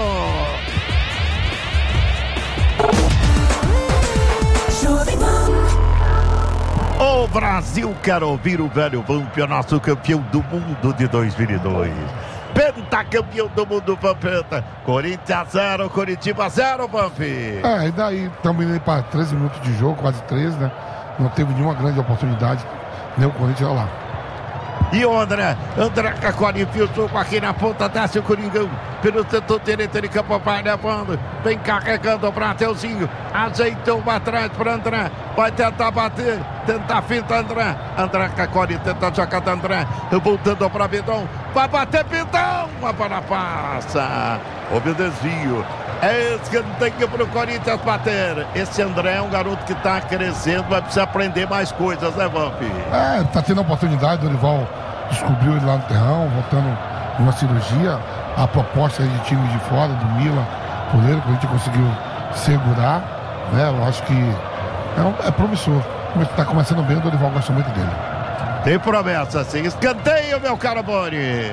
O Brasil quer ouvir o velho Vamp, o nosso campeão do mundo de 2002. Pentacampeão do mundo, Vampeta. Corinthians 0, Coritiba 0, Vamp. E daí estamos indo para 13 minutos de jogo, quase 13, né? Não teve nenhuma grande oportunidade, nem o Corinthians lá. E o André Cacoli enfia o jogo aqui na ponta, desce o Coringão pelo setor direito de campo, vai levando, vem carregando o Mateuzinho, ajeitou atrás para André, vai tentar bater, tenta a finta André Cacoli, tenta a jogada André, voltando para Bidon, vai bater Bidon, a bola passa, houve o desvio, é escanteio para o Corinthians bater. Esse André é um garoto que está crescendo, vai precisar aprender mais coisas, né, Vamp? Tá tendo a oportunidade, o Dorival descobriu ele lá no terrão, voltando numa cirurgia, a proposta de time de fora, do Milan, por ele, que a gente conseguiu segurar, né? Eu acho que é promissor. Está começando bem, o Dorival gosta muito dele. Tem promessa, sim. Escanteio, meu caro Boni.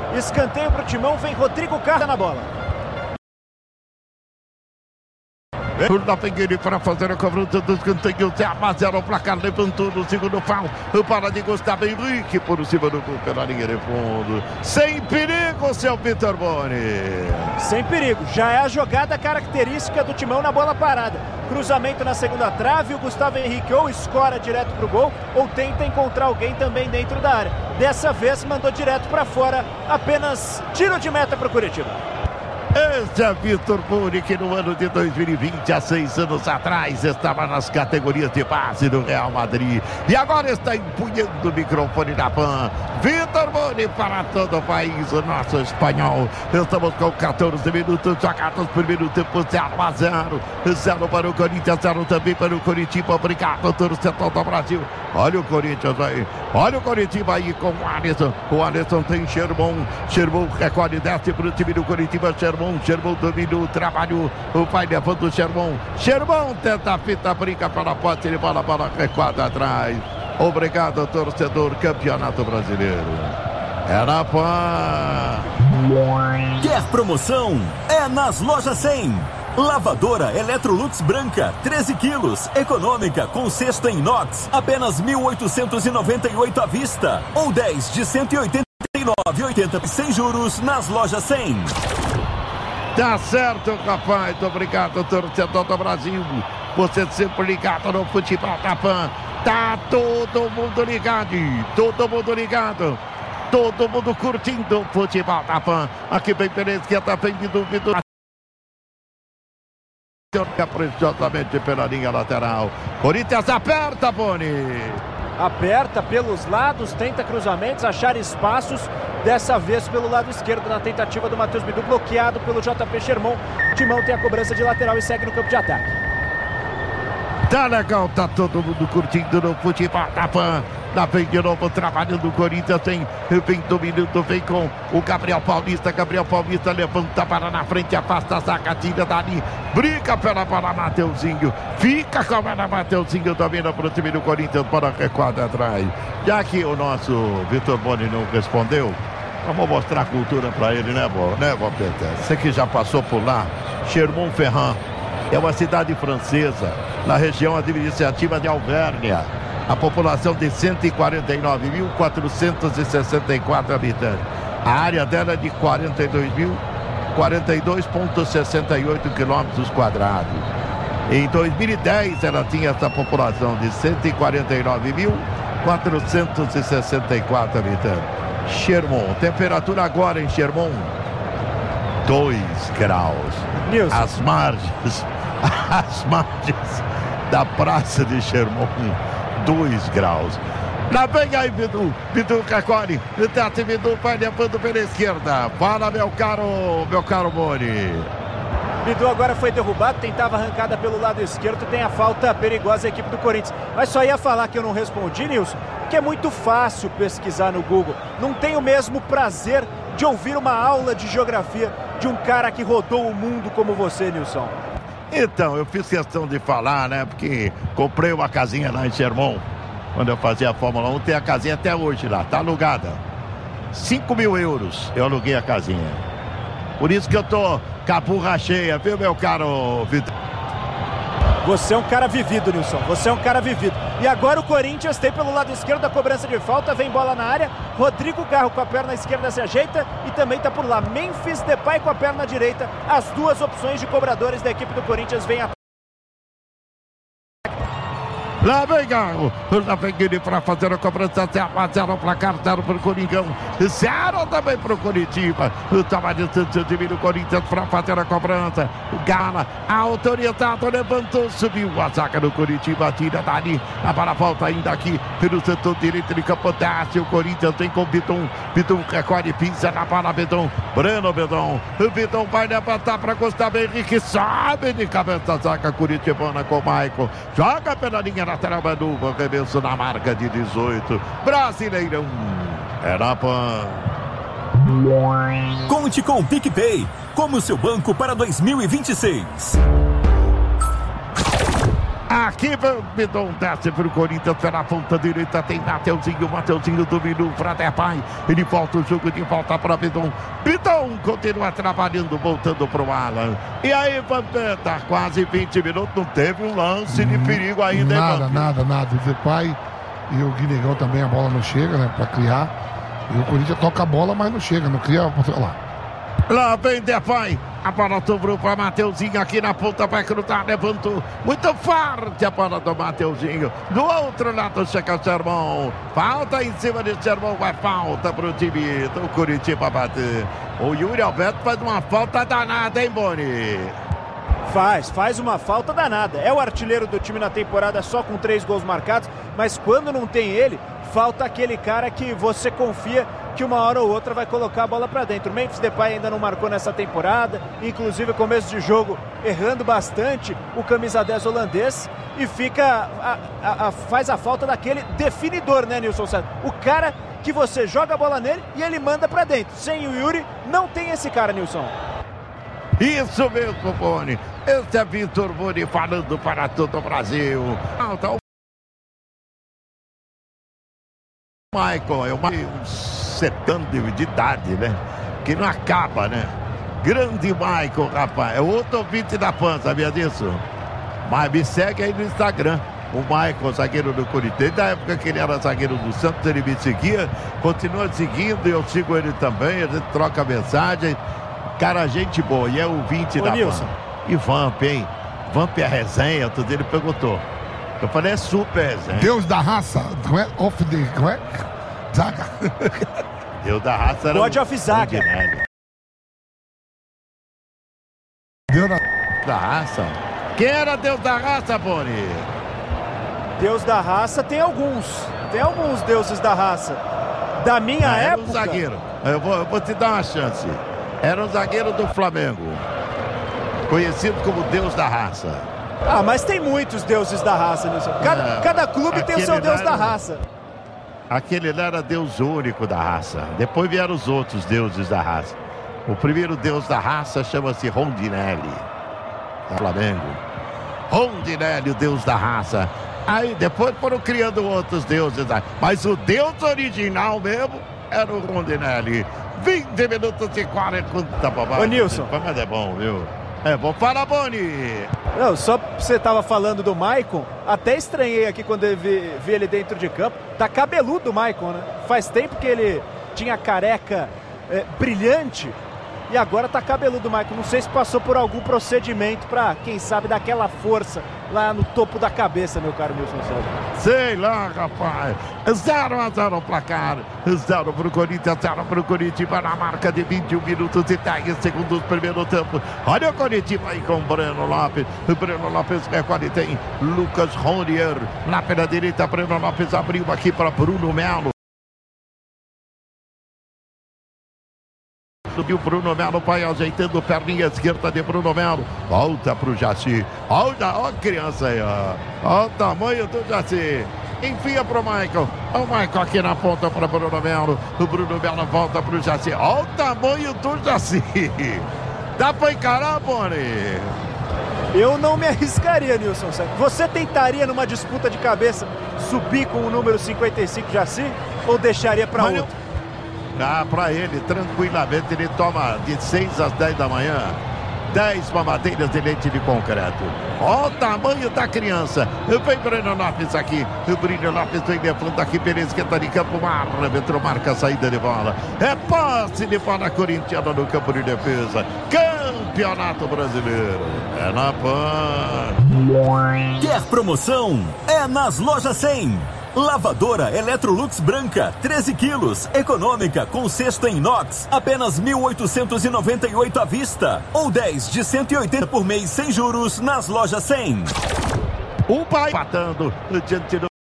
Escanteio para o Timão, vem Rodrigo Carga na bola. Da Figueiredo para fazer a cobrança dos cantinhos. 0 o placar, levantou no segundo pau. Para de Gustavo Henrique por cima do gol pela linha de fundo. Sem perigo, seu Vitor Boni. Sem perigo. Já é a jogada característica do Timão na bola parada. Cruzamento na segunda trave. O Gustavo Henrique ou escora direto pro gol ou tenta encontrar alguém também dentro da área. Dessa vez mandou direto para fora. Apenas tiro de meta pro Curitiba. Esse é Vitor Boni, que no ano de 2020, há 6 anos atrás, estava nas categorias de base do Real Madrid. E agora está empunhando o microfone da PAN. Vitor Boni para todo o país, o nosso espanhol. Estamos com 14 minutos, jogados por minuto, tempo 0-0. 0 para o Corinthians, 0 também para o Curitiba. Obrigado, torcedor do Brasil. Olha o Corinthians aí. Olha o Curitiba aí com o Alisson. O Alisson tem Sherman. Sherman recolhe, desce para o time do Curitiba. Sherman domina o trabalho. O pai levando o Sherman. Sherman tenta a fita, brinca para a posse de bola recuada atrás. Obrigado, torcedor. Campeonato Brasileiro. É na PAN. Quer promoção? É nas Lojas 100. Lavadora Electrolux branca, 13 quilos, econômica, com cesto em inox, apenas 1.898 à vista, ou 10 de 189,80 sem juros nas Lojas 100. Tá certo, rapaz. Obrigado, torcedor do Brasil. Você sempre ligado no futebol da PAN. Tá todo mundo ligado. Todo mundo ligado. Todo mundo curtindo o futebol da PAN. Aqui vem pela esquerda, vem de dúvida. Preciosamente pela linha lateral. Corinthians aperta, Boni. Aperta pelos lados, tenta cruzamentos, achar espaços. Dessa vez pelo lado esquerdo, na tentativa do Matheus Bidu, bloqueado pelo JP Sherman. Timão tem a cobrança de lateral e segue no campo de ataque. Tá legal, tá todo mundo curtindo no futebol da PAN. Lá vem de novo trabalhando o Corinthians, vem dominando, vem com o Gabriel Paulista. Gabriel Paulista levanta para na frente, afasta a zaga, tira dali, briga pela bola, Mateuzinho. Fica com a bola, Mateuzinho, domina para o time do Corinthians, para a recuada atrás. Já que o nosso Vitor Boni não respondeu, vamos mostrar a cultura para ele, né, Vó Peter? Você que já passou por lá, Clermont-Ferrand. É uma cidade francesa, na região administrativa de Alvernia. A população de 149.464 habitantes. A área dela é de 42,68 quilômetros quadrados. Em 2010, ela tinha essa população de 149.464 habitantes. Chermont, temperatura agora em Chermont, 2 graus. Nilson. As margens da praça de Chermont, 2 graus. Lá vem aí, Bidu recolhe, Bidu vai levando pela esquerda. Fala, meu caro Boni. Bidu agora foi derrubado, tentava arrancada pelo lado esquerdo, tem a falta perigosa a equipe do Corinthians. Mas só ia falar que eu não respondi, Nilson, que é muito fácil pesquisar no Google. Não tem o mesmo prazer de ouvir uma aula de geografia de um cara que rodou o mundo como você, Nilson. Então, eu fiz questão de falar, né? Porque comprei uma casinha lá em Chermont. Quando eu fazia a Fórmula 1, tem a casinha até hoje lá, tá alugada. 5.000 euros eu aluguei a casinha. Por isso que eu tô com a burra cheia, viu, meu caro Vitor? Você é um cara vivido, Nilson. Você é um cara vivido. E agora o Corinthians tem pelo lado esquerdo a cobrança de falta. Vem bola na área. Rodrigo Garro com a perna esquerda se ajeita. E também tá por lá Memphis Depay com a perna direita. As duas opções de cobradores da equipe do Corinthians vêm a... Lá vem Garro, lá vem ele para fazer a cobrança, 0 placar, 0 para o Coringão, 0 também para o Curitiba. Estava distante o time do Corinthians para fazer a cobrança. Gala, autorizado, levantou, subiu a zaga do Curitiba, tira dali, a bola volta ainda aqui pelo setor direito de campo, desce o Corinthians, tem com o Bidon recolhe, pisa na bola, Bidon, o Bidon vai levantar para Gustavo Henrique, sobe de cabeça a zaga curitibana com o Maicon, joga pela linha lateral, Manuva, arremesso na marca de 18. Brasileirão. É na PAN. Conte com o PicPay como seu banco para 2026. Aqui Bidon desce pro Corinthians pela ponta direita. Tem Mateuzinho dominou para Depay. Ele volta o jogo de volta para Bidon. Bidon continua trabalhando, voltando pro Alan. E aí, Vampeta, quase 20 minutos. Não teve um lance de perigo ainda. Nada. O Depay e o Guinegão também, a bola não chega, né? Pra criar. E o Corinthians toca a bola, mas não chega, não cria. Olha lá. Lá vem Depay. A bola sobrou para Mateuzinho aqui na ponta, vai cruzar, levantou. Muito forte a bola do Mateuzinho. Do outro lado chega o Sermão. Falta em cima de Sermão, vai falta para o time do Curitiba bater. O Yuri Alberto faz uma falta danada, hein, Boni? Faz uma falta danada. É o artilheiro do time na temporada, só com 3 gols marcados, mas quando não tem ele, falta aquele cara que você confia que uma hora ou outra vai colocar a bola para dentro. O Memphis Depay ainda não marcou nessa temporada, inclusive começo de jogo errando bastante o camisa 10 holandês, e faz a falta daquele definidor, né, Nilson César? O cara que você joga a bola nele e ele manda para dentro. Sem o Yuri, não tem esse cara, Nilson. Isso mesmo, Boni. Esse é Vitor Boni falando para todo o Brasil. Então, Michael é uns 70 de idade, né? Que não acaba, né? Grande Michael, rapaz. É outro ouvinte da PAN, sabia disso? Mas me segue aí no Instagram. O Michael, zagueiro do Corinthians. Desde a época que ele era zagueiro do Santos, ele me seguia. Continua seguindo, eu sigo ele também. A gente troca mensagem. Cara, gente boa. E é ouvinte da PAN. E Vamp, hein? Vamp é resenha, tudo ele perguntou. Eu falei, é super resenha. Deus da raça, como é? Como é? Zaga. Deus da raça era God of Zaga. Deus da raça? Quem era Deus da raça, Boni? Deus da raça tem alguns. Tem alguns deuses da raça. Da minha época... Era um zagueiro. Eu vou te dar uma chance. Era um zagueiro do Flamengo. Conhecido como Deus da raça. Ah, mas tem muitos deuses da raça, Nilson. Cada clube tem o seu Deus da raça. Aquele lá era Deus único da raça. Depois vieram os outros deuses da raça. O primeiro Deus da raça chama-se Rondinelli. Flamengo. Rondinelli, o Deus da raça. Aí depois foram criando outros deuses. Mas o Deus original mesmo era o Rondinelli. 20 minutos e 40. Ô, Nilson. Mas é bom, viu? É bom para Boni. Não, só você tava falando do Maicon, até estranhei aqui quando eu vi ele dentro de campo. Tá cabeludo o Maicon, né? Faz tempo que ele tinha careca brilhante e agora tá cabeludo o Maicon. Não sei se passou por algum procedimento pra, quem sabe, dar aquela força lá no topo da cabeça, meu caro Nilson César. Sei lá, rapaz. 0-0 o placar. 0 pro Corinthians, 0 pro Curitiba na marca de 21 minutos e 10 segundos do primeiro tempo. Olha o Curitiba aí com o Breno Lopes. O Breno Lopes recolhe, tem Lucas Ronier. Lá pela direita, Breno Lopes abriu aqui para Bruno Melo. Subiu Bruno Melo, vai ajeitando perninha esquerda de Bruno Melo. Volta pro Jaci. Olha a criança aí, ó. Olha o tamanho do Jaci. Enfia pro Michael. O Michael aqui na ponta para Bruno Melo. O Bruno Melo volta pro Jaci. Olha o tamanho do Jaci. Dá pra encarar, Boni? Eu não me arriscaria, Nilson. Você tentaria numa disputa de cabeça subir com o número 55 Jaci? Ou deixaria para outro? Para ele, tranquilamente, ele toma de 6 às 10 da manhã 10 mamadeiras de leite de concreto. Olha o tamanho da criança. Vem Breno Lopes aqui. O Breno Lopes vem levando aqui pela esquerda de campo. Árbitro marca a saída de bola. É posse de bola corintiana no campo de defesa. Campeonato Brasileiro. É na PAN. Quer promoção? É nas Lojas 100. Lavadora Electrolux branca, 13 quilos, econômica, com cesto em inox, apenas 1.898 à vista, ou 10 de 180 por mês sem juros nas Lojas 100. O pai batendo diante do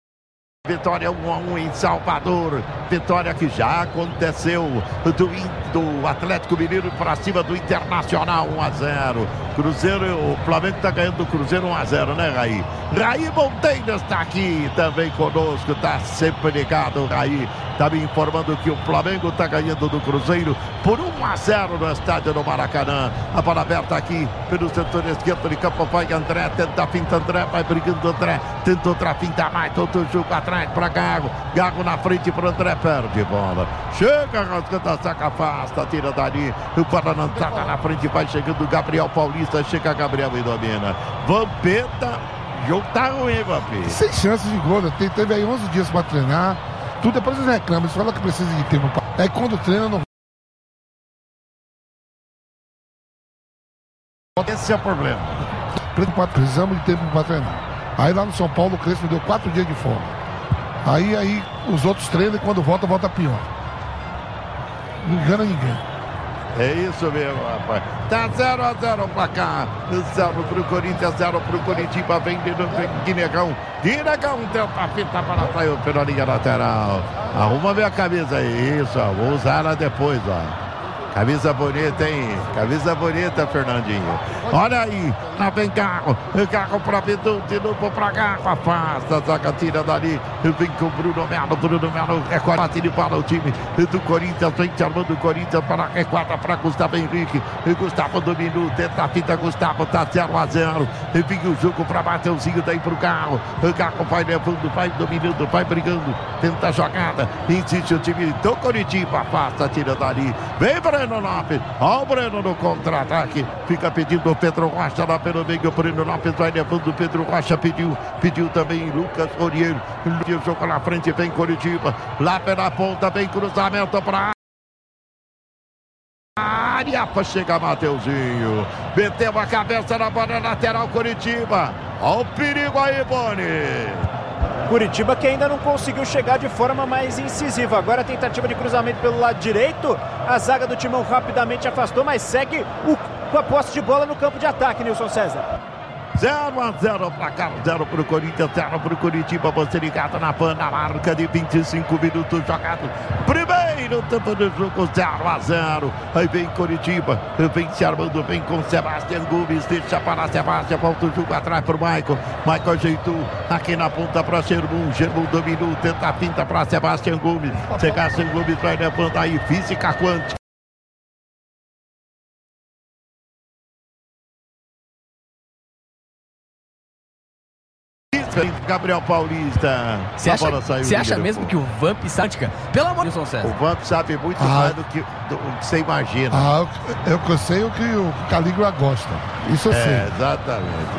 Vitória 1-1 em Salvador. Vitória que já aconteceu do do Atlético Mineiro para cima do Internacional, 1-0. Cruzeiro, o Flamengo está ganhando do Cruzeiro 1-0, né, Raí? Raí Monteiro está aqui também conosco, está sempre ligado. Raí está me informando que o Flamengo está ganhando do Cruzeiro por 1-0 no estádio do Maracanã. A bola aberta aqui pelo setor esquerdo de campo, vai André, tenta a finta, André vai brigando, André tenta outra finta mais, todo jogo atrás para Gago, Gago na frente para André, perde bola, chega, rasgando a saca, afasta, tira dali, o Paraná tá na frente, vai chegando o Gabriel Paulista, chega Gabriel e domina, Vampeta, jogo tá ruim, Vampeta. Sem chances de gol, teve aí 11 dias para treinar, tudo depois eles reclamam, eles falam que precisa de tempo, aí quando treina não. Esse é o problema. Precisamos de tempo para treinar. Aí lá no São Paulo o Crespo deu 4 dias de folga. Aí os outros treinam e quando volta pior. Não engana ninguém. É isso mesmo, rapaz. Tá 0-0 o placar. 0 pro Corinthians, 0 pro Coritiba. Vem Guinegão. Guinegão tenta a fita para sair pela linha lateral. Arruma minha camisa aí. Isso, ó. Vou usar ela depois, ó. Camisa bonita, hein? Camisa bonita, Fernandinho. Olha aí, lá vem Carro. Carro para Bidu, de novo para Carro. Afasta, zaga, tira dali. Vem com o Bruno Melo. Bruno Melo recorta ele para o time do Corinthians. Vem armando o Corinthians para recorta para Gustavo Henrique. Gustavo dominou, tenta a fita, Gustavo tá 0-0. Vem o jogo para Mateuzinho, daí pro Carro. O Carro vai levando, vai dominando, vai brigando. Tenta a jogada. Insiste o time do Coritiba. Afasta, tira dali. Vem Breno Lopes, ó o Breno no contra-ataque, fica pedindo o Pedro Rocha lá pelo meio, o Breno Lopes vai levando o Pedro Rocha, pediu também Lucas Oriero, o jogo na frente, vem Coritiba, lá pela ponta, vem cruzamento para área, chega Mateuzinho, meteu a cabeça na bola lateral Coritiba, ó o perigo aí, Boni. Curitiba que ainda não conseguiu chegar de forma mais incisiva. Agora a tentativa de cruzamento pelo lado direito. A zaga do Timão rapidamente afastou, mas segue com a posse de bola no campo de ataque, Nilson César. 0-0 para cá, 0 para o Corinthians, 0 para o Curitiba. Você ligado na marca de 25 minutos jogados. Primeiro tempo do jogo, 0-0. Aí vem Coritiba, vem se armando, vem com Sebastião Gomes. Deixa para Sebastião, volta o jogo atrás para o Maicon. Maicon ajeitou aqui na ponta para Germão. Germão dominou, tenta a finta para Sebastião Gomes. Sebastião Gomes vai levando aí, física quântica. Gabriel Paulista. Você acha mesmo que o Vamp Sántica, pelo amor de Deus, César? O Vamp sabe muito mais do que você imagina. Eu sei o que o Calígula gosta. Isso eu sei. Exatamente.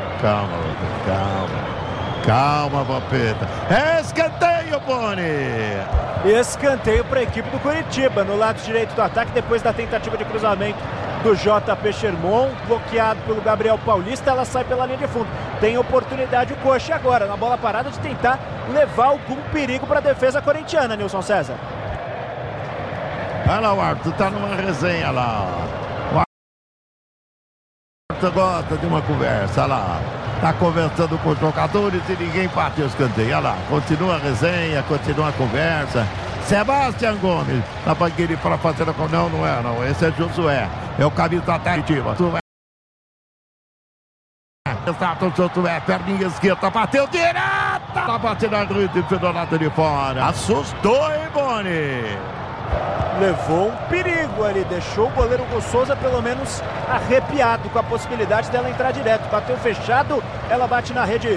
Calma, Vampeta. Escanteio, Boni. Escanteio para a equipe do Curitiba no lado direito do ataque, depois da tentativa de cruzamento do JP Sherman, bloqueado pelo Gabriel Paulista, ela sai pela linha de fundo. Tem oportunidade o Coxa agora, na bola parada, de tentar levar algum perigo para a defesa corintiana, Nilson César. Olha lá, o árbitro tá numa resenha lá. O árbitro gosta de uma conversa, olha lá. Tá conversando com os jogadores e ninguém bate o escanteio. Olha lá, continua a resenha, continua a conversa. Sebastião Gomes, na banqueira para fazer a... Não, esse é Josué. É o caminho da Curitiba. Exato, Josué, perninha esquerda, bateu direto. Tá batendo a rede pelo lado de fora. Assustou, hein, Boni? Levou um perigo ali, deixou o goleiro Hugo Souza pelo menos arrepiado com a possibilidade dela entrar direto. Bateu fechado, ela bate na rede.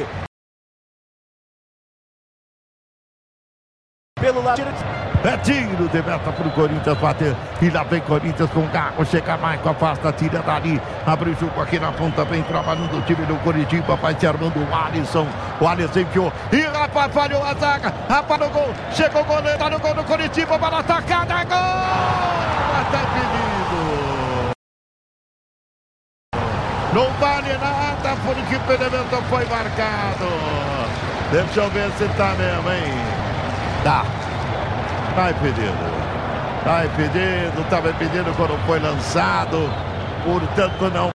Pelo lado direito. É tiro de meta para o Corinthians bater. E lá vem Corinthians com o carro. Chega Maicon, afasta, tira dali. Abre o jogo aqui na ponta. Vem trabalhando o time do Coritiba. Vai se armando o Alisson. O Alisson enfiou. E rapaz, falhou a zaga. Rapaz no gol. Chegou o goleiro. Tá no gol do Coritiba. Bola atacada. Gol! Tá impedido. Não vale nada porque o impedimento foi marcado. Deixa eu ver se tá mesmo, hein? Tá. Tá impedido, estava impedido quando foi lançado, portanto não.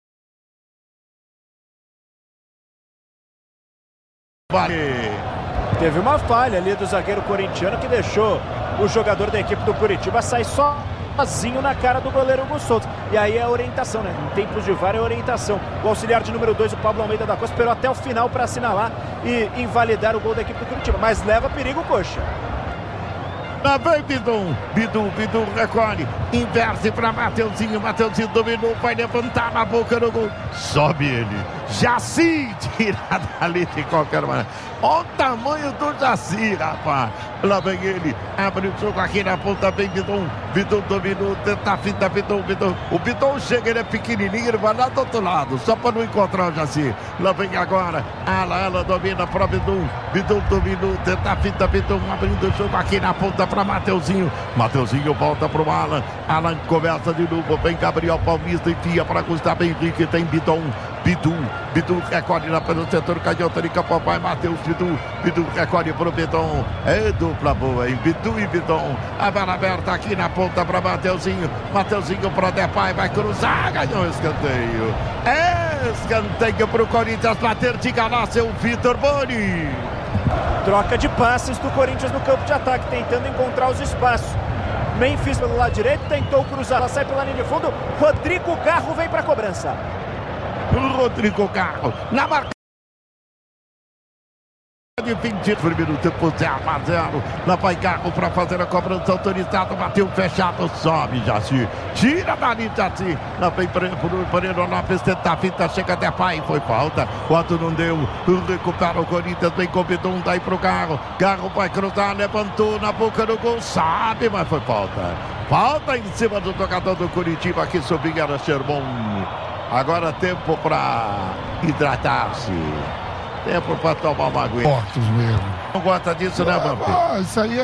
Vale. Teve uma falha ali do zagueiro corintiano que deixou o jogador da equipe do Curitiba sair sozinho na cara do goleiro Hugo Souto. E aí é a orientação, né? Em tempos de VAR é orientação. O auxiliar de número 2, o Pablo Almeida da Costa, esperou até o final para assinalar e invalidar o gol da equipe do Curitiba. Mas leva perigo, Coxa. Lá vem Bidu recolhe, inverte para Mateuzinho dominou, vai levantar na boca do gol, sobe ele, Jaci tira dali de qualquer maneira. Olha o tamanho do Jaci, rapaz. Lá vem ele, abre o jogo aqui na ponta, vem Bidon dominou, tenta a fita, Bidon. O Bidon chega, ele é pequenininho, ele vai lá do outro lado, só para não encontrar o Jaci. Lá vem agora, ela domina para Bidon dominou, tenta a fita, Bidon abrindo o jogo aqui na ponta para Mateuzinho volta para o Alan começa de novo, vem Gabriel Paulista, enfia para Gustavo Henrique, tem Bidu recolhe lá pelo setor canhoto de campo, vai Matheus Bidu recolhe pro Bidon, é dupla boa, hein? Bidu e Bidon, a bola aberta aqui na ponta para Mateuzinho para Depay, vai cruzar, ganhou o escanteio, escanteio pro Corinthians bater de galaça, o Vitor Boni. Troca de passes do Corinthians no campo de ataque, tentando encontrar os espaços. Memphis pelo lado direito, tentou cruzar, ela sai pela linha de fundo. Rodrigo Garro vem para a cobrança. Rodrigo Garro, na marca de 20 minutos, 0-0. Lá vai Garro para fazer a cobrança autorizada, bateu fechado, sobe Jaci, tira dali Jaci, lá vem Breno Lopes, tenta a fita, chega até pai, foi falta, quanto não deu, recupera o Corinthians, vem com o Bidon, daí pro Garro vai cruzar, levantou na boca do gol, sabe, mas foi falta em cima do jogador do Curitiba, aqui sobre era Sherman. Agora tempo para hidratar-se. Tempo para tomar uma aguinha. Fortes mesmo. Não gosta disso, né, Vampiro? Isso aí